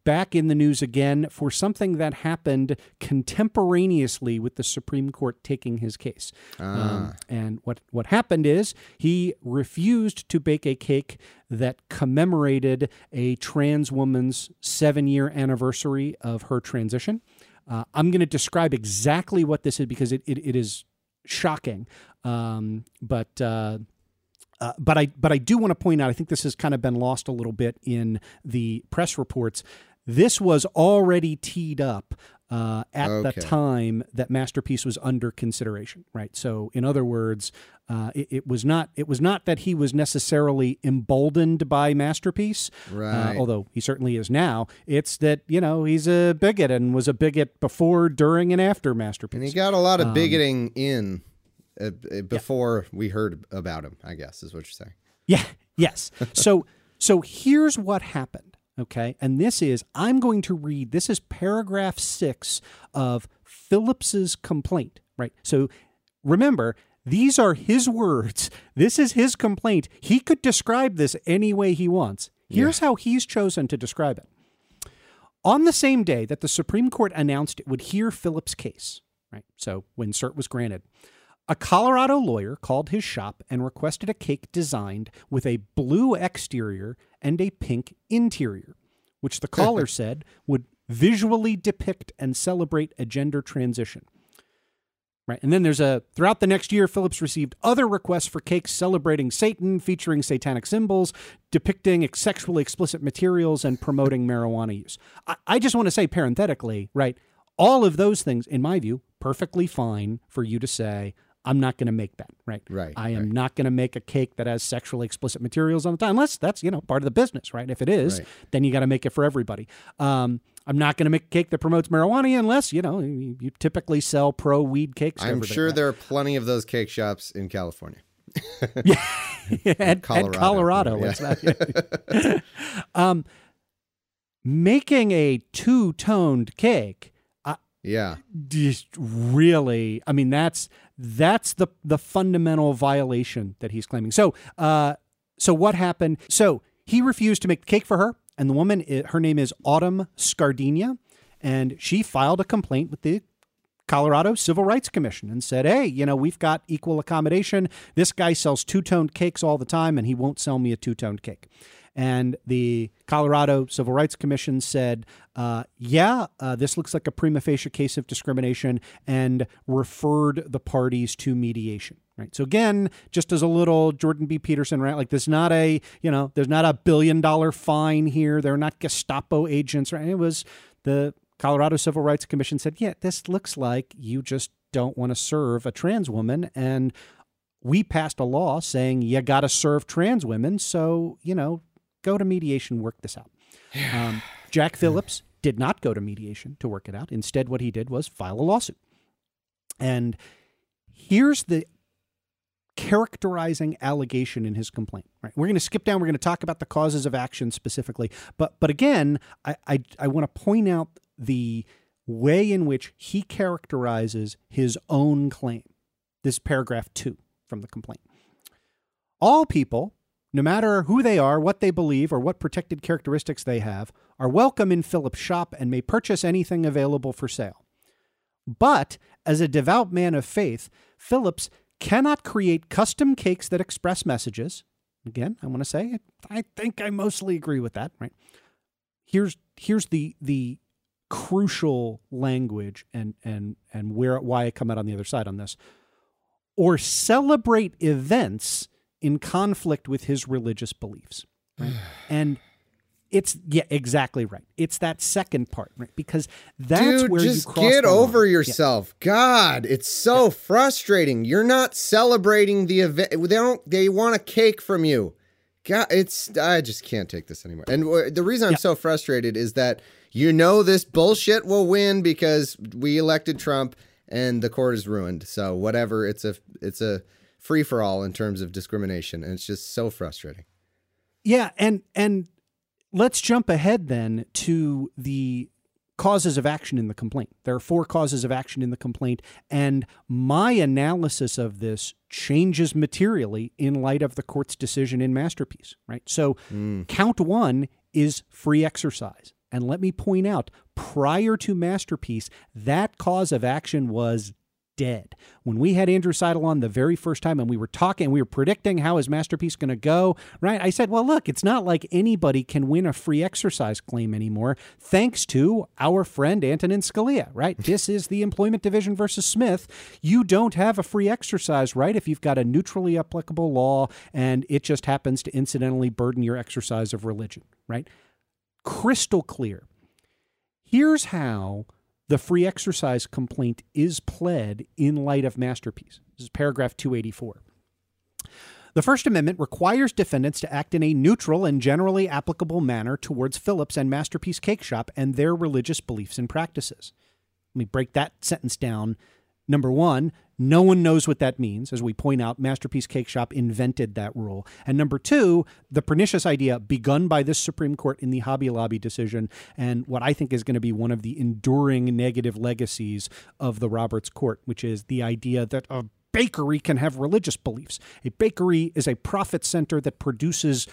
back in the news again for something that happened contemporaneously with the Supreme Court taking his case. Ah. Um, and what, what happened is he refused to bake a cake that commemorated a trans woman's seven-year anniversary of her transition. Uh, I'm going to describe exactly what this is because it, it, it is shocking. Um, but... Uh, Uh, but I but I do want to point out, I think this has kind of been lost a little bit in the press reports. This was already teed up uh, at Okay. the time that Masterpiece was under consideration, right? So, in other words, uh, it, it was not it was not that he was necessarily emboldened by Masterpiece, Right. uh, although he certainly is now. It's that, you know, he's a bigot and was a bigot before, during, and after Masterpiece. And he got a lot of Um, bigoting in uh, uh, before we heard about him, I guess, is what you're saying. Yeah. Yes. So so here's what happened. Okay. And this is, I'm going to read, this is paragraph six of Phillips's complaint, right? So remember, these are his words. This is his complaint. He could describe this any way he wants. Here's yeah. how he's chosen to describe it. On the same day that the Supreme Court announced it would hear Phillips' case, right? So when cert was granted, a Colorado lawyer called his shop and requested a cake designed with a blue exterior and a pink interior, which the caller said would visually depict and celebrate a gender transition. Right. And then there's a, throughout the next year, Phillips received other requests for cakes celebrating Satan, featuring satanic symbols, depicting sexually explicit materials, and promoting marijuana use. I, I just want to say parenthetically, right, all of those things, in my view, perfectly fine for you to say, I'm not going to make that, right? Right. I am right. not going to make a cake that has sexually explicit materials on the top, unless that's, you know, part of the business, right? If it is, right. then you got to make it for everybody. Um, I'm not going to make a cake that promotes marijuana unless, you know, you, you typically sell pro weed cakes. I'm sure right? there are plenty of those cake shops in California. yeah. at, Colorado. at Colorado. Yeah. Let's not, um, making a two-toned cake. Yeah. Just really, I mean, that's that's the the fundamental violation that he's claiming. So, uh, so what happened? So he refused to make the cake for her, and the woman, her name is Autumn Scardina, and she filed a complaint with the Colorado Civil Rights Commission and said, hey, you know, we've got equal accommodation. This guy sells two-toned cakes all the time, and he won't sell me a two-toned cake. And the Colorado Civil Rights Commission said, uh, yeah, uh, this looks like a prima facie case of discrimination, and referred the parties to mediation. Right. So again, just as a little Jordan B. Peterson, right? Like there's not a, you know, there's not a billion dollar fine here. They're not Gestapo agents, right? It was the Colorado Civil Rights Commission said, yeah, this looks like you just don't want to serve a trans woman. And we passed a law saying you got to serve trans women. So, you know, go to mediation, work this out. Um, Jack Phillips did not go to mediation to work it out. Instead, what he did was file a lawsuit. And here's the characterizing allegation in his complaint. Right? We're going to skip down. We're going to talk about the causes of action specifically. But but again, I, I, I want to point out the way in which he characterizes his own claim. This is paragraph two from the complaint. All people, no matter who they are, what they believe, or what protected characteristics they have, are welcome in Phillips' shop and may purchase anything available for sale. But as a devout man of faith, Phillips cannot create custom cakes that express messages. Again, I want to say, I think I mostly agree with that, right? Here's here's the the crucial language and and and where why I come out on the other side on this. Or celebrate events in conflict with his religious beliefs. Right? And it's, yeah, exactly right. It's that second part, right? Because that's Dude, where just you cross get the over line. yourself. Yeah. God, it's so yeah. frustrating. You're not celebrating the event. They don't, they want a cake from you. God, it's, I just can't take this anymore. And the reason I'm yeah. so frustrated is that you know this bullshit will win because we elected Trump and the court is ruined. So whatever, it's a, it's a, free for all in terms of discrimination. And it's just so frustrating. Yeah. And, and let's jump ahead then to the causes of action in the complaint. There are four causes of action in the complaint. And my analysis of this changes materially in light of the court's decision in Masterpiece, right? So mm. count one is free exercise. And let me point out, prior to Masterpiece, that cause of action was dead. When we had Andrew Seidel on the very first time and we were talking, we were predicting how is Masterpiece going to go, right? I said, well, look, it's not like anybody can win a free exercise claim anymore, thanks to our friend Antonin Scalia, right? This is the Employment Division versus Smith. You don't have a free exercise right if you've got a neutrally applicable law and it just happens to incidentally burden your exercise of religion, right? Crystal clear. Here's how the free exercise complaint is pled in light of Masterpiece. This is paragraph two eighty-four. The First Amendment requires defendants to act in a neutral and generally applicable manner towards Phillips and Masterpiece Cake Shop and their religious beliefs and practices. Let me break that sentence down. Number one, no one knows what that means. As we point out, Masterpiece Cake Shop invented that rule. And number two, the pernicious idea begun by this Supreme Court in the Hobby Lobby decision, and what I think is going to be one of the enduring negative legacies of the Roberts Court, which is the idea that a bakery can have religious beliefs. A bakery is a profit center that produces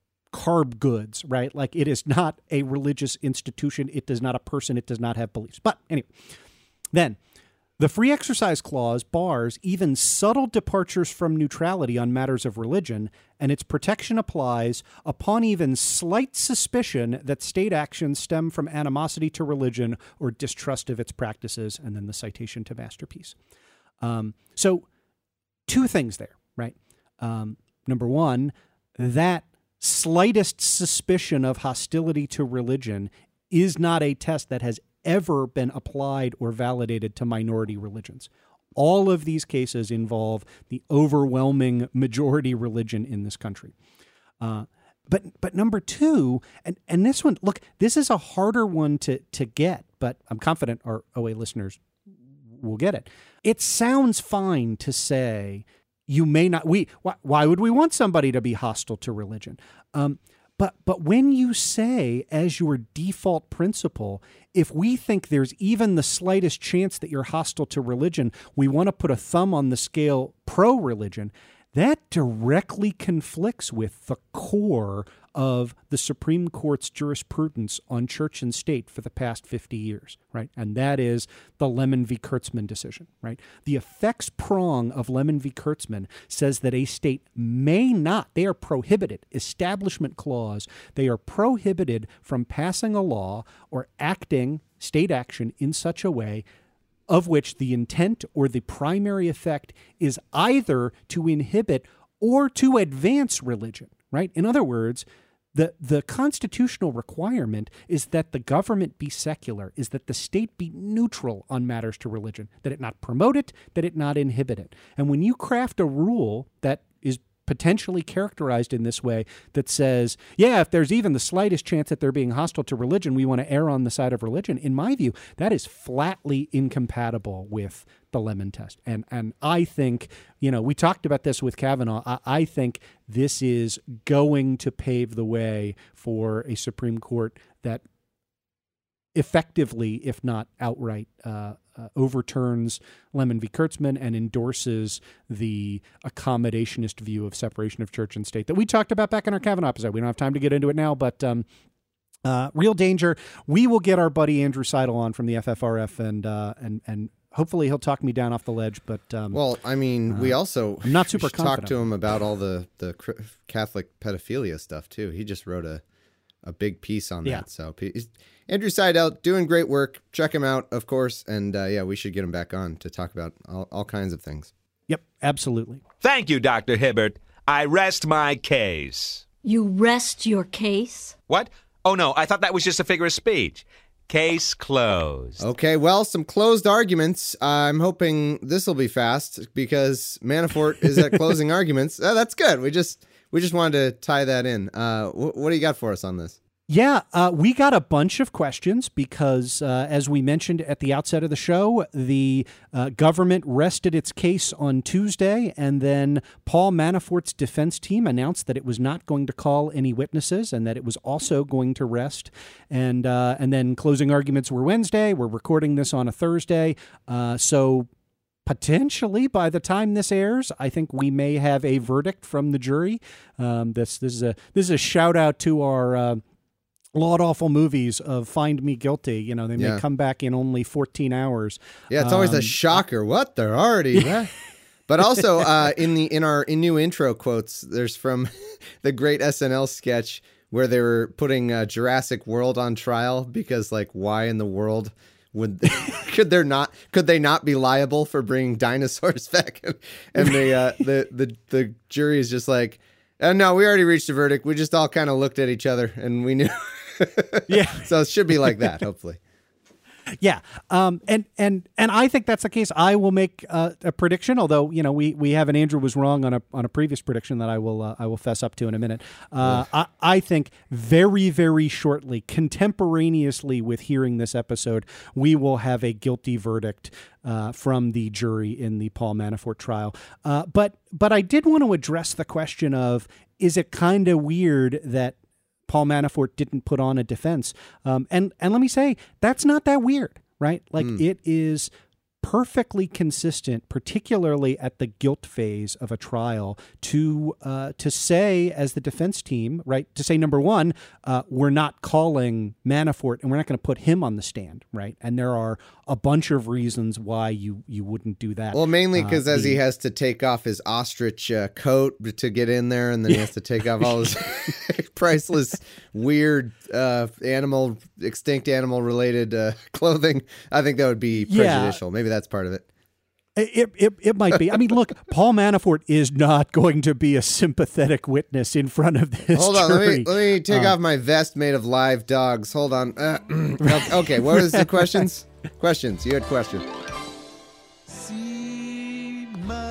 carb goods, right? Like, it is not a religious institution. It is not a person. It does not have beliefs. But anyway, then the Free Exercise Clause bars even subtle departures from neutrality on matters of religion, and its protection applies upon even slight suspicion that state actions stem from animosity to religion or distrust of its practices, and then the citation to Masterpiece. Um, so two things there, right? Um, number one, that slightest suspicion of hostility to religion is not a test that has ever been applied or validated to minority religions. All of these cases involve the overwhelming majority religion in this country. Uh, but but number two, and, and this one, look, this is a harder one to, to get, but I'm confident our O A listeners will get it. It sounds fine to say you may not, we, why, why would we want somebody to be hostile to religion? Um, But but when you say as your default principle, if we think there's even the slightest chance that you're hostile to religion, we want to put a thumb on the scale pro-religion, that directly conflicts with the core of the Supreme Court's jurisprudence on church and state for the past fifty years, right? And that is the Lemon v. Kurtzman decision, right? The effects prong of Lemon v. Kurtzman says that a state may not, they are prohibited, establishment clause, they are prohibited from passing a law or acting state action in such a way of which the intent or the primary effect is either to inhibit or to advance religion, right? In other words, the, the constitutional requirement is that the government be secular, is that the state be neutral on matters to religion, that it not promote it, that it not inhibit it. And when you craft a rule that is potentially characterized in this way that says, yeah, if there's even the slightest chance that they're being hostile to religion, we want to err on the side of religion. In my view, that is flatly incompatible with the Lemon test. And and I think, you know, we talked about this with Kavanaugh. I, I think this is going to pave the way for a Supreme Court that effectively, if not outright, uh, uh, overturns Lemon v. Kurtzman and endorses the accommodationist view of separation of church and state that we talked about back in our Kavanaugh episode. We don't have time to get into it now, but um, uh, real danger. We will get our buddy Andrew Seidel on from the F F R F, and uh, and and hopefully he'll talk me down off the ledge. But um, well, I mean, uh, we also I'm not super talk to him about all the the Catholic pedophilia stuff too. He just wrote a a big piece on that. Yeah. So he's, Andrew Seidel doing great work. Check him out, of course. And uh, yeah, we should get him back on to talk about all, all kinds of things. Yep, absolutely. Thank you, Doctor Hibbert. I rest my case. You rest your case? What? Oh, no, I thought that was just a figure of speech. Case closed. Okay, well, some closed arguments. I'm hoping this will be fast because Manafort is at closing arguments. Oh, that's good. We just we just wanted to tie that in. Uh, wh- what do you got for us on this? Yeah, uh, we got a bunch of questions because, uh, as we mentioned at the outset of the show, the uh, government rested its case on Tuesday, and then Paul Manafort's defense team announced that it was not going to call any witnesses and that it was also going to rest. And uh, and then closing arguments were Wednesday. We're recording this on a Thursday, uh, so potentially by the time this airs, I think we may have a verdict from the jury. Um, this this is a this is a shout out to our. Uh, Lord awful movies of Find Me Guilty. You know, they may Yeah. come back in only fourteen hours. Yeah, it's always Um, a shocker. What? They're already there? But also uh, in the in our in new intro quotes, there's from the great S N L sketch where they were putting uh, Jurassic World on trial because, like, why in the world would could there not could they not be liable for bringing dinosaurs back? And the uh, the the the jury is just like, oh, no, we already reached a verdict. We just all kind of looked at each other and we knew. Yeah. So it should be like that, hopefully. Yeah, um, and and and I think that's the case. I will make uh, a prediction, although you know we we have an Andrew was wrong on a on a previous prediction that I will uh, I will fess up to in a minute. Uh, I I think very very shortly, contemporaneously with hearing this episode, we will have a guilty verdict uh, from the jury in the Paul Manafort trial. Uh, but but I did want to address the question of, is it kind of weird that Paul Manafort didn't put on a defense? Um, and, and let me say, that's not that weird, right? Like Mm. it is perfectly consistent, particularly at the guilt phase of a trial, to uh, to say as the defense team, right, to say, number one, uh, we're not calling Manafort and we're not going to put him on the stand, right? And there are a bunch of reasons why you you wouldn't do that. Well, mainly because Uh, as the- he has to take off his ostrich uh, coat to get in there, and then he has to take off all his priceless, weird, uh, animal, extinct animal related uh, clothing. I think that would be Yeah. prejudicial. Maybe that's part of it. It, it it might be. I mean, look, Paul Manafort is not going to be a sympathetic witness in front of this Hold on, let jury. me let me take Uh, off my vest made of live dogs. Hold on. Uh, okay, what was the questions? Questions. You had questions. See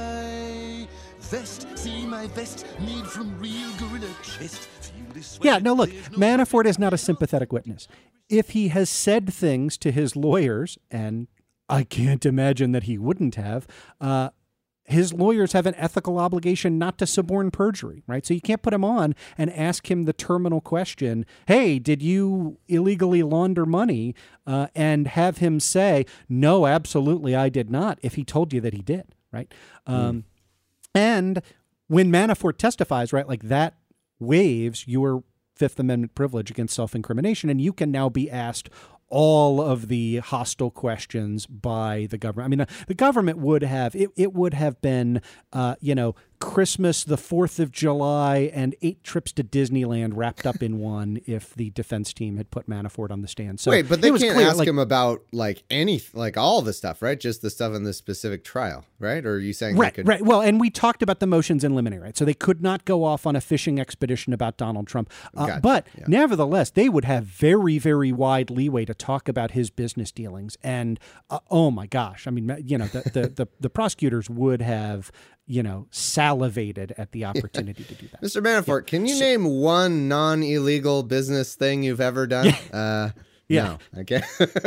my vest, see my vest, made from real gorilla chest. Feel this Yeah, no, look, Manafort is not a sympathetic witness. If he has said things to his lawyers, and I can't imagine that he wouldn't have, uh, his lawyers have an ethical obligation not to suborn perjury, right? So you can't put him on and ask him the terminal question, hey, did you illegally launder money? Uh, and have him say, no, absolutely, I did not, if he told you that he did, right? Um, and when Manafort testifies, right, like that waives your Fifth Amendment privilege against self-incrimination, and you can now be asked all of the hostile questions by the government. I mean, the, the government would have, it, it would have been, uh, you know, Christmas, the fourth of July, and eight trips to Disneyland wrapped up in one if the defense team had put Manafort on the stand. So Wait, but they it was can't clear, ask like, him about like any, like all the stuff, right? Just the stuff in this specific trial, right? Or are you saying Right, they could? right. Well, and we talked about the motions in limine, right? So they could not go off on a fishing expedition about Donald Trump. Uh, Gotcha, but yeah. nevertheless, they would have very, very wide leeway to talk about his business dealings. And uh, oh my gosh, I mean, you know, the the, the, the prosecutors would have, you know, salivated at the opportunity to do that. Mister Manafort, Yeah. can you So- name one non-illegal business thing you've ever done? Uh, Yeah. No. Okay.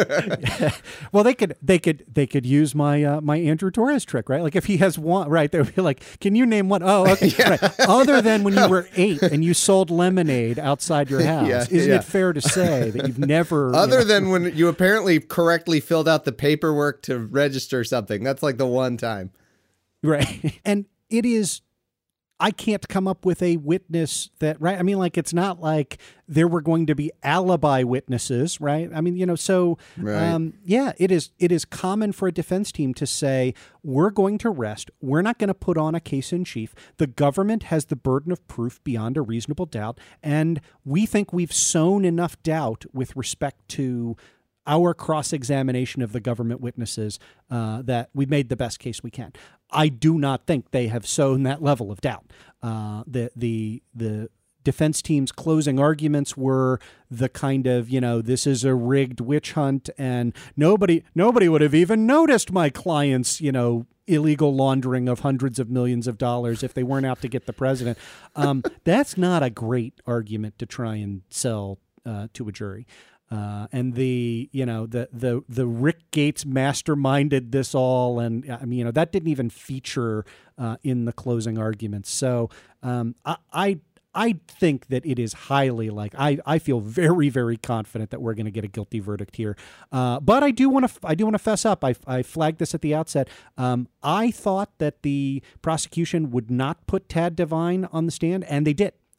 Well, they could, they could, they could use my uh, my Andrew Torres trick, right? Like if he has one, right? They would be like, "Can you name one?" Oh, okay. Right. Other than when you were eight and you sold lemonade outside your house, Yeah, isn't yeah. it fair to say that you've never? Other you know, than when you apparently correctly filled out the paperwork to register something. That's like the one time. right? And it is. I can't come up with a witness that, right? I mean, like, it's not like there were going to be alibi witnesses, right? I mean, you know, so, Right. um, yeah, it is, it is common for a defense team to say, we're going to rest. We're not going to put on a case in chief. The government has the burden of proof beyond a reasonable doubt. And we think we've sown enough doubt with respect to our cross-examination of the government witnesses uh, that we made the best case we can. I do not think they have sown that level of doubt. Uh, the the the defense team's closing arguments were the kind of, you know, this is a rigged witch hunt, and nobody nobody would have even noticed my client's, you know, illegal laundering of hundreds of millions of dollars if they weren't out to get the president. Um, that's not a great argument to try and sell uh, to a jury. Uh, and the, you know, the, the, the Rick Gates masterminded this all. And I mean, you know, that didn't even feature uh, in the closing arguments. So um, I, I, I think that it is highly like, I, I feel very, very confident that we're going to get a guilty verdict here. Uh, but I do want to, I do want to fess up. I, I flagged this at the outset. Um, I thought that the prosecution would not put Tad Devine on the stand, and they did.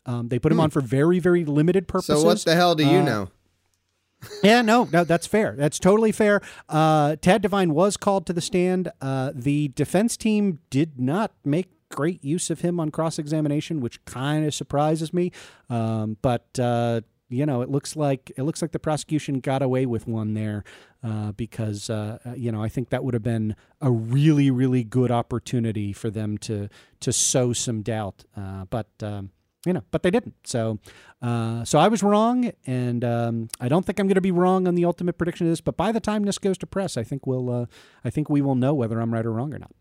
Um, they put him on for very, very limited purposes. So what the hell do you uh, know? yeah, no, no, that's fair. That's totally fair. Uh, Tad Devine was called to the stand. Uh, the defense team did not make great use of him on cross-examination, which kind of surprises me. Um, but uh, you know, it looks like it looks like the prosecution got away with one there uh, because uh, you know I think that would have been a really, really good opportunity for them to to sow some doubt. Uh, but um, You know, but they didn't. So, uh, so I was wrong, and um, I don't think I'm going to be wrong on the ultimate prediction of this. But by the time this goes to press, I think we'll, uh, I think we will know whether I'm right or wrong or not.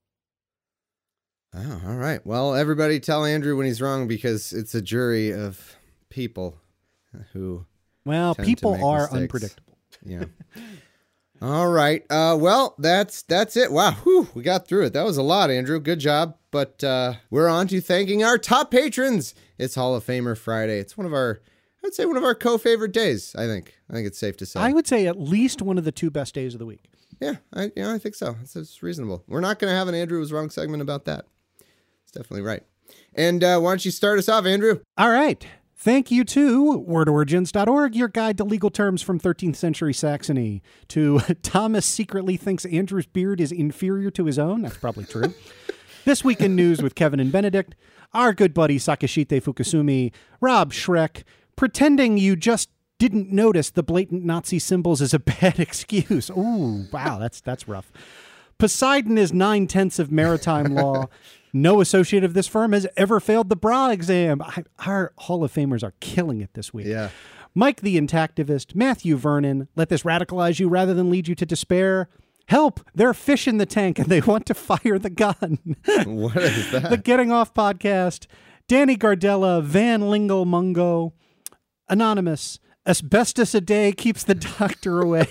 Oh, all right. Well, everybody tell Andrew when he's wrong, because it's a jury of people who. Well, tend people to make are mistakes. unpredictable. Yeah. All right. Uh, well, that's that's it. Wow. Whew, we got through it. That was a lot, Andrew. Good job. But uh, we're on to thanking our top patrons. It's Hall of Famer Friday. It's one of our, I'd say one of our co-favorite days, I think. I think it's safe to say. I would say at least one of the two best days of the week. Yeah, I, yeah, I think so. It's, it's reasonable. We're not going to have an Andrew was wrong segment about that. It's definitely right. And uh, why don't you start us off, Andrew? All right. Thank you to word origins dot org, your guide to legal terms from thirteenth century Saxony, to Thomas secretly thinks Andrew's beard is inferior to his own. That's probably true. This Week in News with Kevin and Benedict, our good buddy Sakashite Fukusumi, Rob Schreck, pretending you just didn't notice the blatant Nazi symbols is a bad excuse. Ooh, wow, that's that's rough. Poseidon is nine-tenths of maritime law. No associate of this firm has ever failed the B R A exam. I, our Hall of Famers are killing it this week. Yeah. Mike the Intactivist, Matthew Vernon, let this radicalize you rather than lead you to despair. Help, there are fish in the tank and they want to fire the gun. What is that? The Getting Off Podcast, Danny Gardella, Van Lingle Mungo, Anonymous, asbestos a day keeps the doctor away.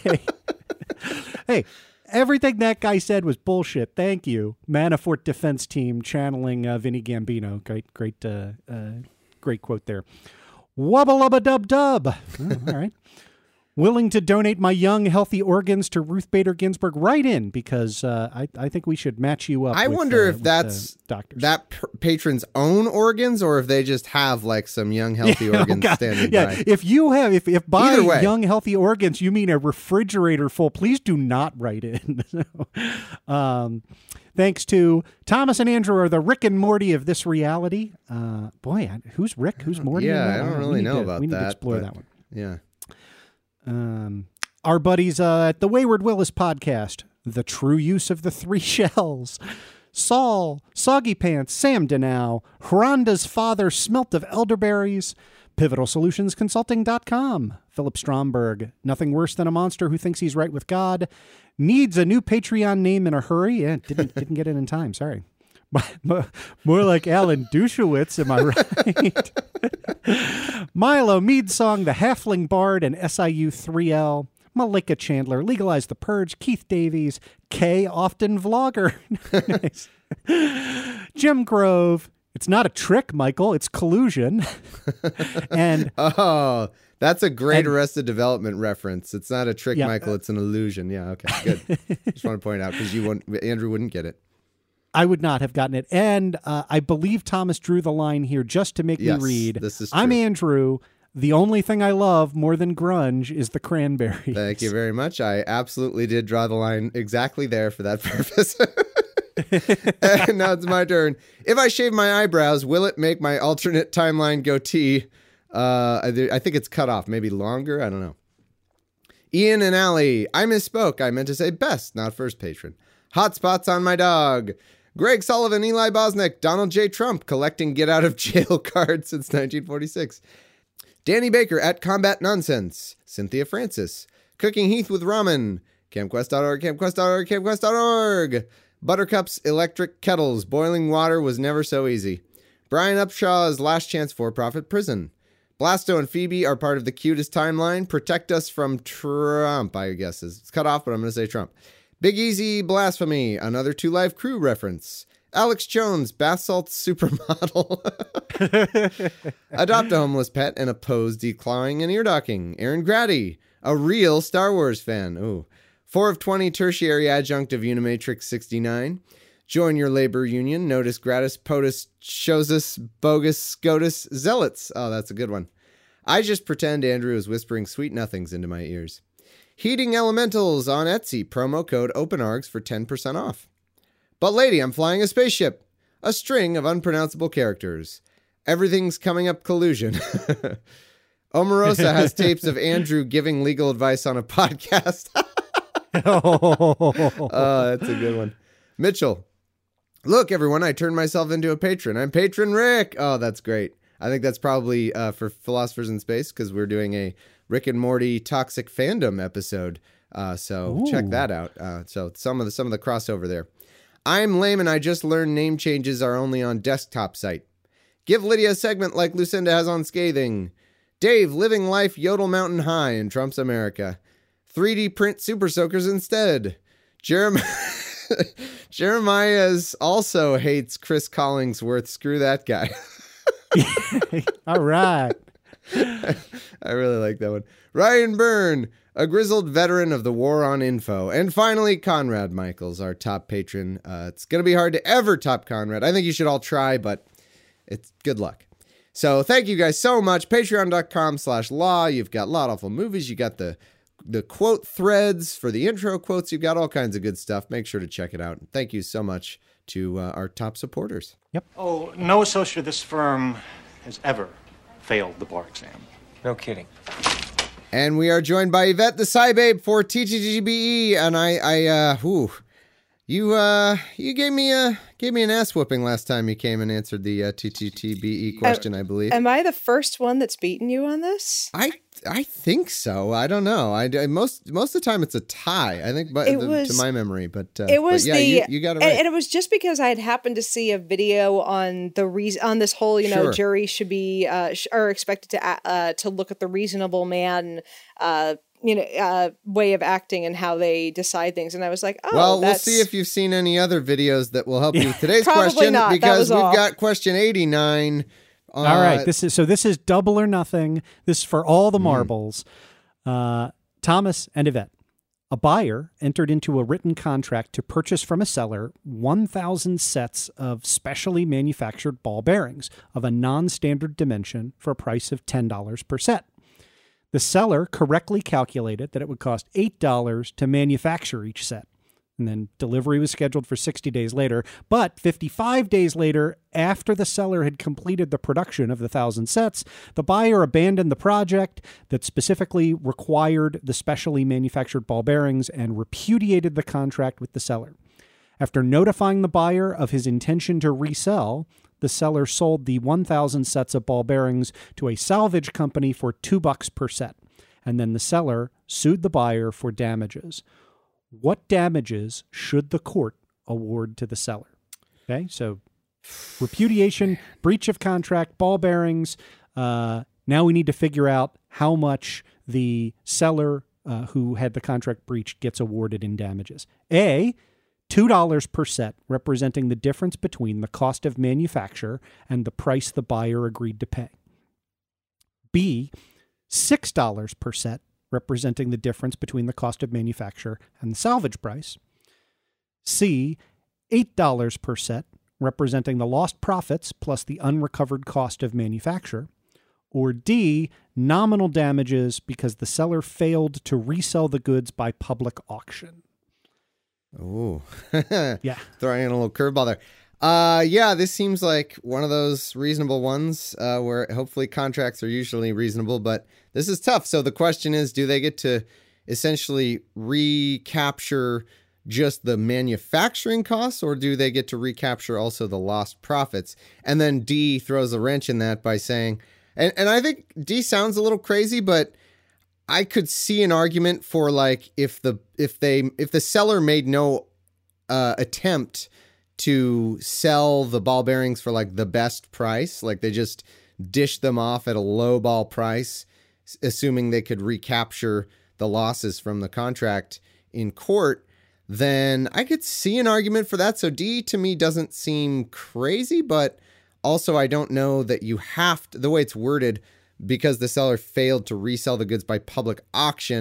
Hey, everything that guy said was bullshit. Thank you. Manafort defense team channeling uh, Vinny Gambino. Great, great, uh, uh, great quote there. Wubba lubba dub dub. Oh, all right. Willing to donate my young, healthy organs to Ruth Bader Ginsburg, right in, because uh, I, I think we should match you up. I with, wonder uh, if with, that's uh, doctors. that p- patron's own organs, or if they just have like some young, healthy Yeah, organs oh God. standing yeah. by. If you have, if, if by Either way. young, healthy organs, you mean a refrigerator full, please do not write in. um, thanks to Thomas and Andrew are the Rick and Morty of this reality. Uh, boy, who's Rick? Who's Morty? Yeah, in I that? don't We really need know to- about We need that. to explore but that one. Yeah. Um, our buddies uh, at the Wayward Willis podcast, The True Use of the Three Shells, Saul, Soggy Pants, Sam Denow, Rhonda's father smelt of elderberries, Pivotal Solutions Consulting dot com, Philip Stromberg, Nothing Worse Than a Monster Who Thinks He's Right with God, needs a new Patreon name in a hurry. Yeah, didn't didn't get it in time. Sorry. More like Alan Dushowitz, am I right? Milo Meadsong, The Halfling Bard, and S I U three L. Malika Chandler, Legalize the Purge, Keith Davies, K. Often Vlogger. Nice. Jim Grove, It's not a trick, Michael, it's collusion. And oh, that's a great and, Arrested Development reference. It's not a trick, yeah, Michael, uh, it's an illusion. Yeah, okay, good. Just want to point out because you wouldn't, Andrew wouldn't get it. I would not have gotten it. And uh, I believe Thomas drew the line here just to make yes, me read. This is true. I'm Andrew. The only thing I love more than grunge is the Cranberries. Thank you very much. I absolutely did draw the line exactly there for that purpose. And now it's my turn. If I shave my eyebrows, will it make my alternate timeline goatee? Uh, I, I think it's cut off. Maybe longer? I don't know. Ian and Allie. I misspoke. I meant to say best, not first patron. Hot spots on my dog. Greg Sullivan, Eli Bosnick, Donald J. Trump collecting get out of jail cards since nineteen forty-six. Danny Baker at Combat Nonsense. Cynthia Francis. Cooking Heath with Ramen. CampQuest dot org, CampQuest dot org, CampQuest dot org. Buttercup's Electric Kettles. Boiling water was never so easy. Brian Upshaw's Last Chance For-Profit Prison. Blasto and Phoebe are part of the cutest timeline. Protect us from Trump, I guess. It's cut off, but I'm going to say Trump. Big Easy Blasphemy. Another Two Live Crew reference. Alex Jones, bath salts supermodel. Adopt a homeless pet and oppose declawing and ear-docking. Aaron Grady, a real Star Wars fan. Ooh. four of twenty tertiary adjunct of Unimatrix sixty-nine. Join your labor union. Notice gratis POTUS shows us bogus SCOTUS zealots. Oh, that's a good one. I just pretend Andrew is whispering sweet nothings into my ears. Heating Elementals on Etsy. Promo code OpenArgs for ten percent off. But lady, I'm flying a spaceship. A string of unpronounceable characters. Everything's coming up collusion. Omarosa has tapes of Andrew giving legal advice on a podcast. Oh, that's a good one. Mitchell. Look, everyone, I turned myself into a patron. I'm Patron Rick. Oh, that's great. I think that's probably uh, for Philosophers in Space because we're doing a Rick and Morty toxic fandom episode. Uh, so Ooh. check that out. Uh, so some of the some of the crossover there. I'm lame and I just learned name changes are only on desktop site. Give Lydia a segment like Lucinda has on Scathing. Dave, living life Yodel Mountain High in Trump's America. three D print Super Soakers instead. Jeremiah... Jeremiah's also hates Chris Collingsworth. Screw that guy. All right. I really like that one. Ryan Byrne, a grizzled veteran of the War on Info. And finally, Conrad Michaels, our top patron. Uh, it's going to be hard to ever top Conrad. I think you should all try, but it's good luck. So thank you guys so much. Patreon.com slash law. You've got Lot Awful Movies. You got the the quote threads for the intro quotes. You've got all kinds of good stuff. Make sure to check it out. Thank you so much to uh, our top supporters. Yep. Oh, no associate of this firm has ever failed the bar exam. No kidding. And we are joined by Yvette the Cybabe for T T G B E. And I, I, uh, whew, you, uh, you gave me a, gave me an ass whooping last time you came and answered the uh, T T T B E question, uh, I believe. Am I the first one that's beaten you on this? I, I think so. I don't know. I, I most most of the time it's a tie. I think, but it the, was, to my memory. But uh, it was but yeah, the you, you got it right. And, and it was just because I had happened to see a video on the reason on this whole, you know, Sure. jury should be uh, sh- are expected to uh, to look at the reasonable man, uh, you know, uh, way of acting and how they decide things. And I was like, oh, well, that's... we'll see if you've seen any other videos that will help you with today's Probably question not. That because was we've all. got question eighty-nine. Uh, all right. This is so. This is double or nothing. This is for all the marbles. Uh, Thomas and Yvette. A buyer entered into a written contract to purchase from a seller one thousand sets of specially manufactured ball bearings of a non-standard dimension for a price of ten dollars per set. The seller correctly calculated that it would cost eight dollars to manufacture each set. And then delivery was scheduled for sixty days later. But fifty-five days later, after the seller had completed the production of the thousand sets, the buyer abandoned the project that specifically required the specially manufactured ball bearings and repudiated the contract with the seller. After notifying the buyer of his intention to resell, the seller sold the one thousand sets of ball bearings to a salvage company for two bucks per set. And then the seller sued the buyer for damages. What damages should the court award to the seller? Okay, so repudiation, breach of contract, ball bearings. Uh, now we need to figure out how much the seller uh, who had the contract breached gets awarded in damages. A, two dollars per set, representing the difference between the cost of manufacture and the price the buyer agreed to pay. B, six dollars per set, representing the difference between the cost of manufacture and the salvage price. C, eight dollars per set, representing the lost profits plus the unrecovered cost of manufacture. Or D, nominal damages because the seller failed to resell the goods by public auction. Oh, yeah. Throwing in a little curveball there. Uh, yeah, this seems like one of those reasonable ones uh, where hopefully contracts are usually reasonable, but this is tough. So the question is, do they get to essentially recapture just the manufacturing costs, or do they get to recapture also the lost profits? And then D throws a wrench in that by saying, and, and I think D sounds a little crazy, but I could see an argument for like if the if they if the seller made no uh, attempt to sell the ball bearings for like the best price, like they just dished them off at a low ball price, assuming they could recapture the losses from the contract in court, then I could see an argument for that. So D to me doesn't seem crazy, but also I don't know that you have to, the way it's worded, because the seller failed to resell the goods by public auction,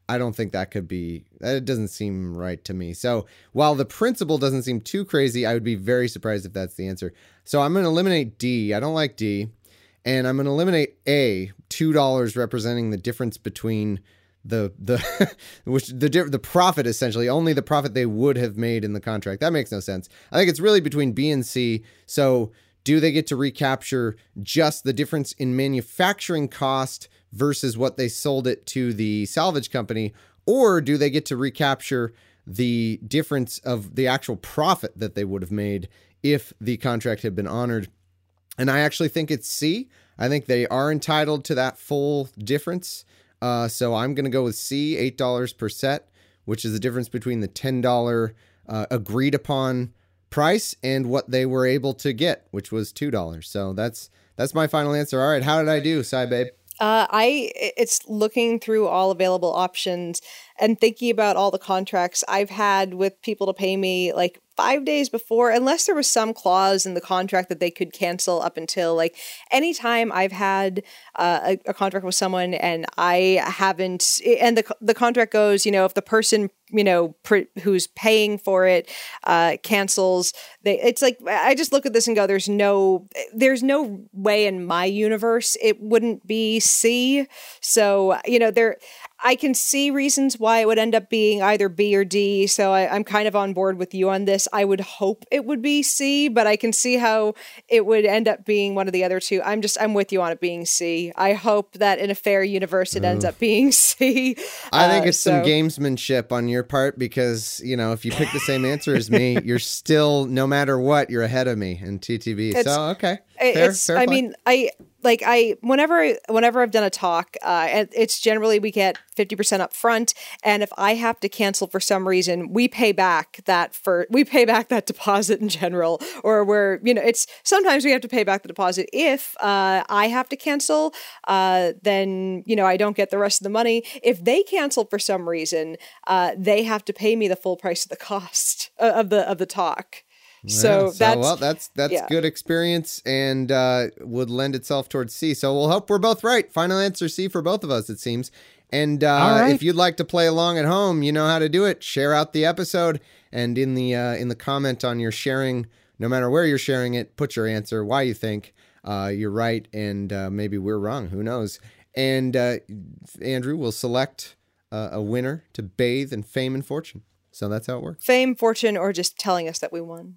I don't think that could be, that doesn't seem right to me. So while the principle doesn't seem too crazy, I would be very surprised if that's the answer. So I'm going to eliminate D. I don't like D. And I'm going to eliminate A, two dollars representing the difference between the, the, which the, the profit essentially, only the profit they would have made in the contract. That makes no sense. I think it's really between B and C. So do they get to recapture just the difference in manufacturing cost versus what they sold it to the salvage company, or do they get to recapture the difference of the actual profit that they would have made if the contract had been honored? And I actually think it's C. I think they are entitled to that full difference. Uh, so I'm going to go with C, eight dollars per set, which is the difference between the ten dollars uh, agreed upon price and what they were able to get, which was two dollars. So that's that's my final answer. All right, how did I do, Cy Babe? Uh, I it's looking through all available options and thinking about all the contracts I've had with people to pay me like five days before, unless there was some clause in the contract that they could cancel up until like anytime I've had uh, a, a contract with someone and I haven't, and the the contract goes, you know, if the person, you know, pr- who's paying for it uh, cancels, they, it's like, I just look at this and go, there's no, there's no way in my universe it wouldn't be C. So, you know, there, I can see reasons why it would end up being either B or D. So I, I'm kind of on board with you on this. I would hope it would be C, but I can see how it would end up being one of the other two. I'm just, I'm with you on it being C. I hope that in a fair universe, it ends up being C. I think Uh, it's so- some gamesmanship on your part because, you know, if you pick the same answer as me, you're still, no matter what, you're ahead of me in T T B. It's- So, okay. It- Fair, it's, fair I play. mean, I like I whenever whenever I've done a talk, uh, and it's generally we get fifty percent up front, and if I have to cancel for some reason, we pay back that for we pay back that deposit in general, or we're you know it's sometimes we have to pay back the deposit if uh, I have to cancel, uh, then you know I don't get the rest of the money. If they cancel for some reason, uh, they have to pay me the full price of the cost uh, of the of the talk. So, Yeah, that's well, that's that's yeah. good experience and uh, would lend itself towards C. So we'll hope we're both right. Final answer C for both of us, it seems. And uh, All right. if you'd like to play along at home, you know how to do it. Share out the episode, and in the uh, in the comment on your sharing, no matter where you're sharing it, put your answer, why you think uh, you're right, and uh, maybe we're wrong. Who knows? And uh, Andrew will select uh, a winner to bathe in fame and fortune. So that's how it works. Fame, fortune, or just telling us that we won.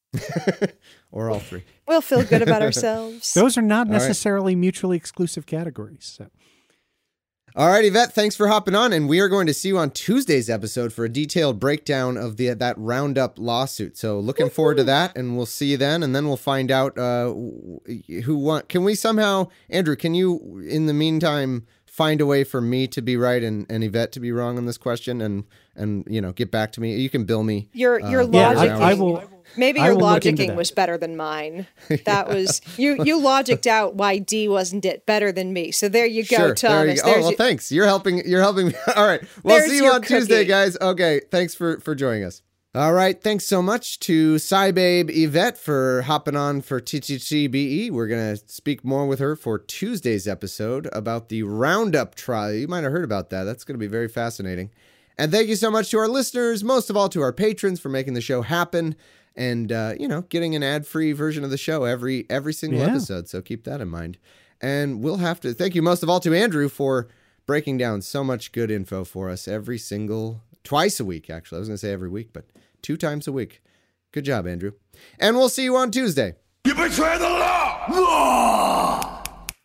Or all three. We'll feel good about ourselves. Those are not All right. necessarily mutually exclusive categories. So. All right, Yvette, thanks for hopping on, and we are going to see you on Tuesday's episode for a detailed breakdown of the that Roundup lawsuit. So looking forward to that, and we'll see you then, and then we'll find out uh, who won. Can we somehow, Andrew, can you, in the meantime, find a way for me to be right and, and Yvette to be wrong on this question, and and you know get back to me? You can bill me. Your your uh, Yeah, logic. I, I will. Maybe I your will look into logicking that. was better than mine. That was you. You logicked out why D wasn't it better than me. So there you go, Sure, Thomas. there you go. Oh, There's well, your- thanks. You're helping. You're helping me. All right. We'll There's see you your on Tuesday, cookie. guys. Okay. Thanks for for joining us. All right. Thanks so much to Cy Babe Yvette for hopping on for T T T B E. We're gonna speak more with her for Tuesday's episode about the Roundup trial. You might have heard about that. That's gonna be very fascinating. And thank you so much to our listeners, most of all to our patrons for making the show happen. And, uh, you know, getting an ad-free version of the show every every single Yeah. episode. So keep that in mind. And we'll have to thank you most of all to Andrew for breaking down so much good info for us every single, twice a week, actually. I was going to say every week, but two times a week. Good job, Andrew. And we'll see you on Tuesday. You betray the law! Law!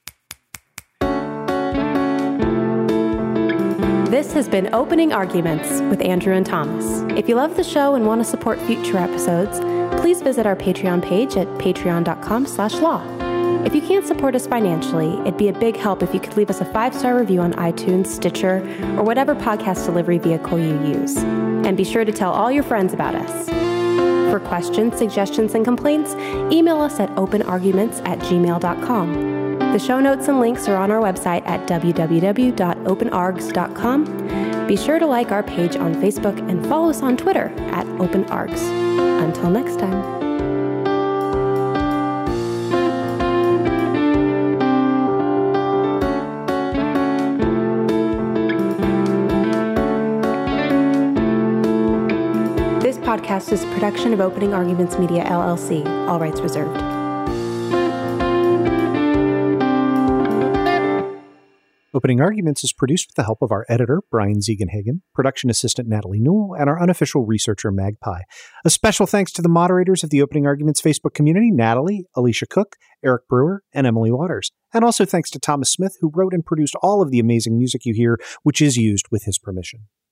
This has been Opening Arguments with Andrew and Thomas. If you love the show and want to support future episodes, please visit our Patreon page at patreon.com slash law. If you can't support us financially, it'd be a big help if you could leave us a five-star review on iTunes, Stitcher, or whatever podcast delivery vehicle you use. And be sure to tell all your friends about us. For questions, suggestions, and complaints, email us at openarguments at gmail dot com. The show notes and links are on our website at w w w dot open args dot com. Be sure to like our page on Facebook and follow us on Twitter at openargs. Until next time. podcast is a production of Opening Arguments Media, L L C. All rights reserved. Opening Arguments is produced with the help of our editor, Brian Ziegenhagen, production assistant Natalie Newell, and our unofficial researcher, Magpie. A special thanks to the moderators of the Opening Arguments Facebook community, Natalie, Alicia Cook, Eric Brewer, and Emily Waters. And also thanks to Thomas Smith, who wrote and produced all of the amazing music you hear, which is used with his permission.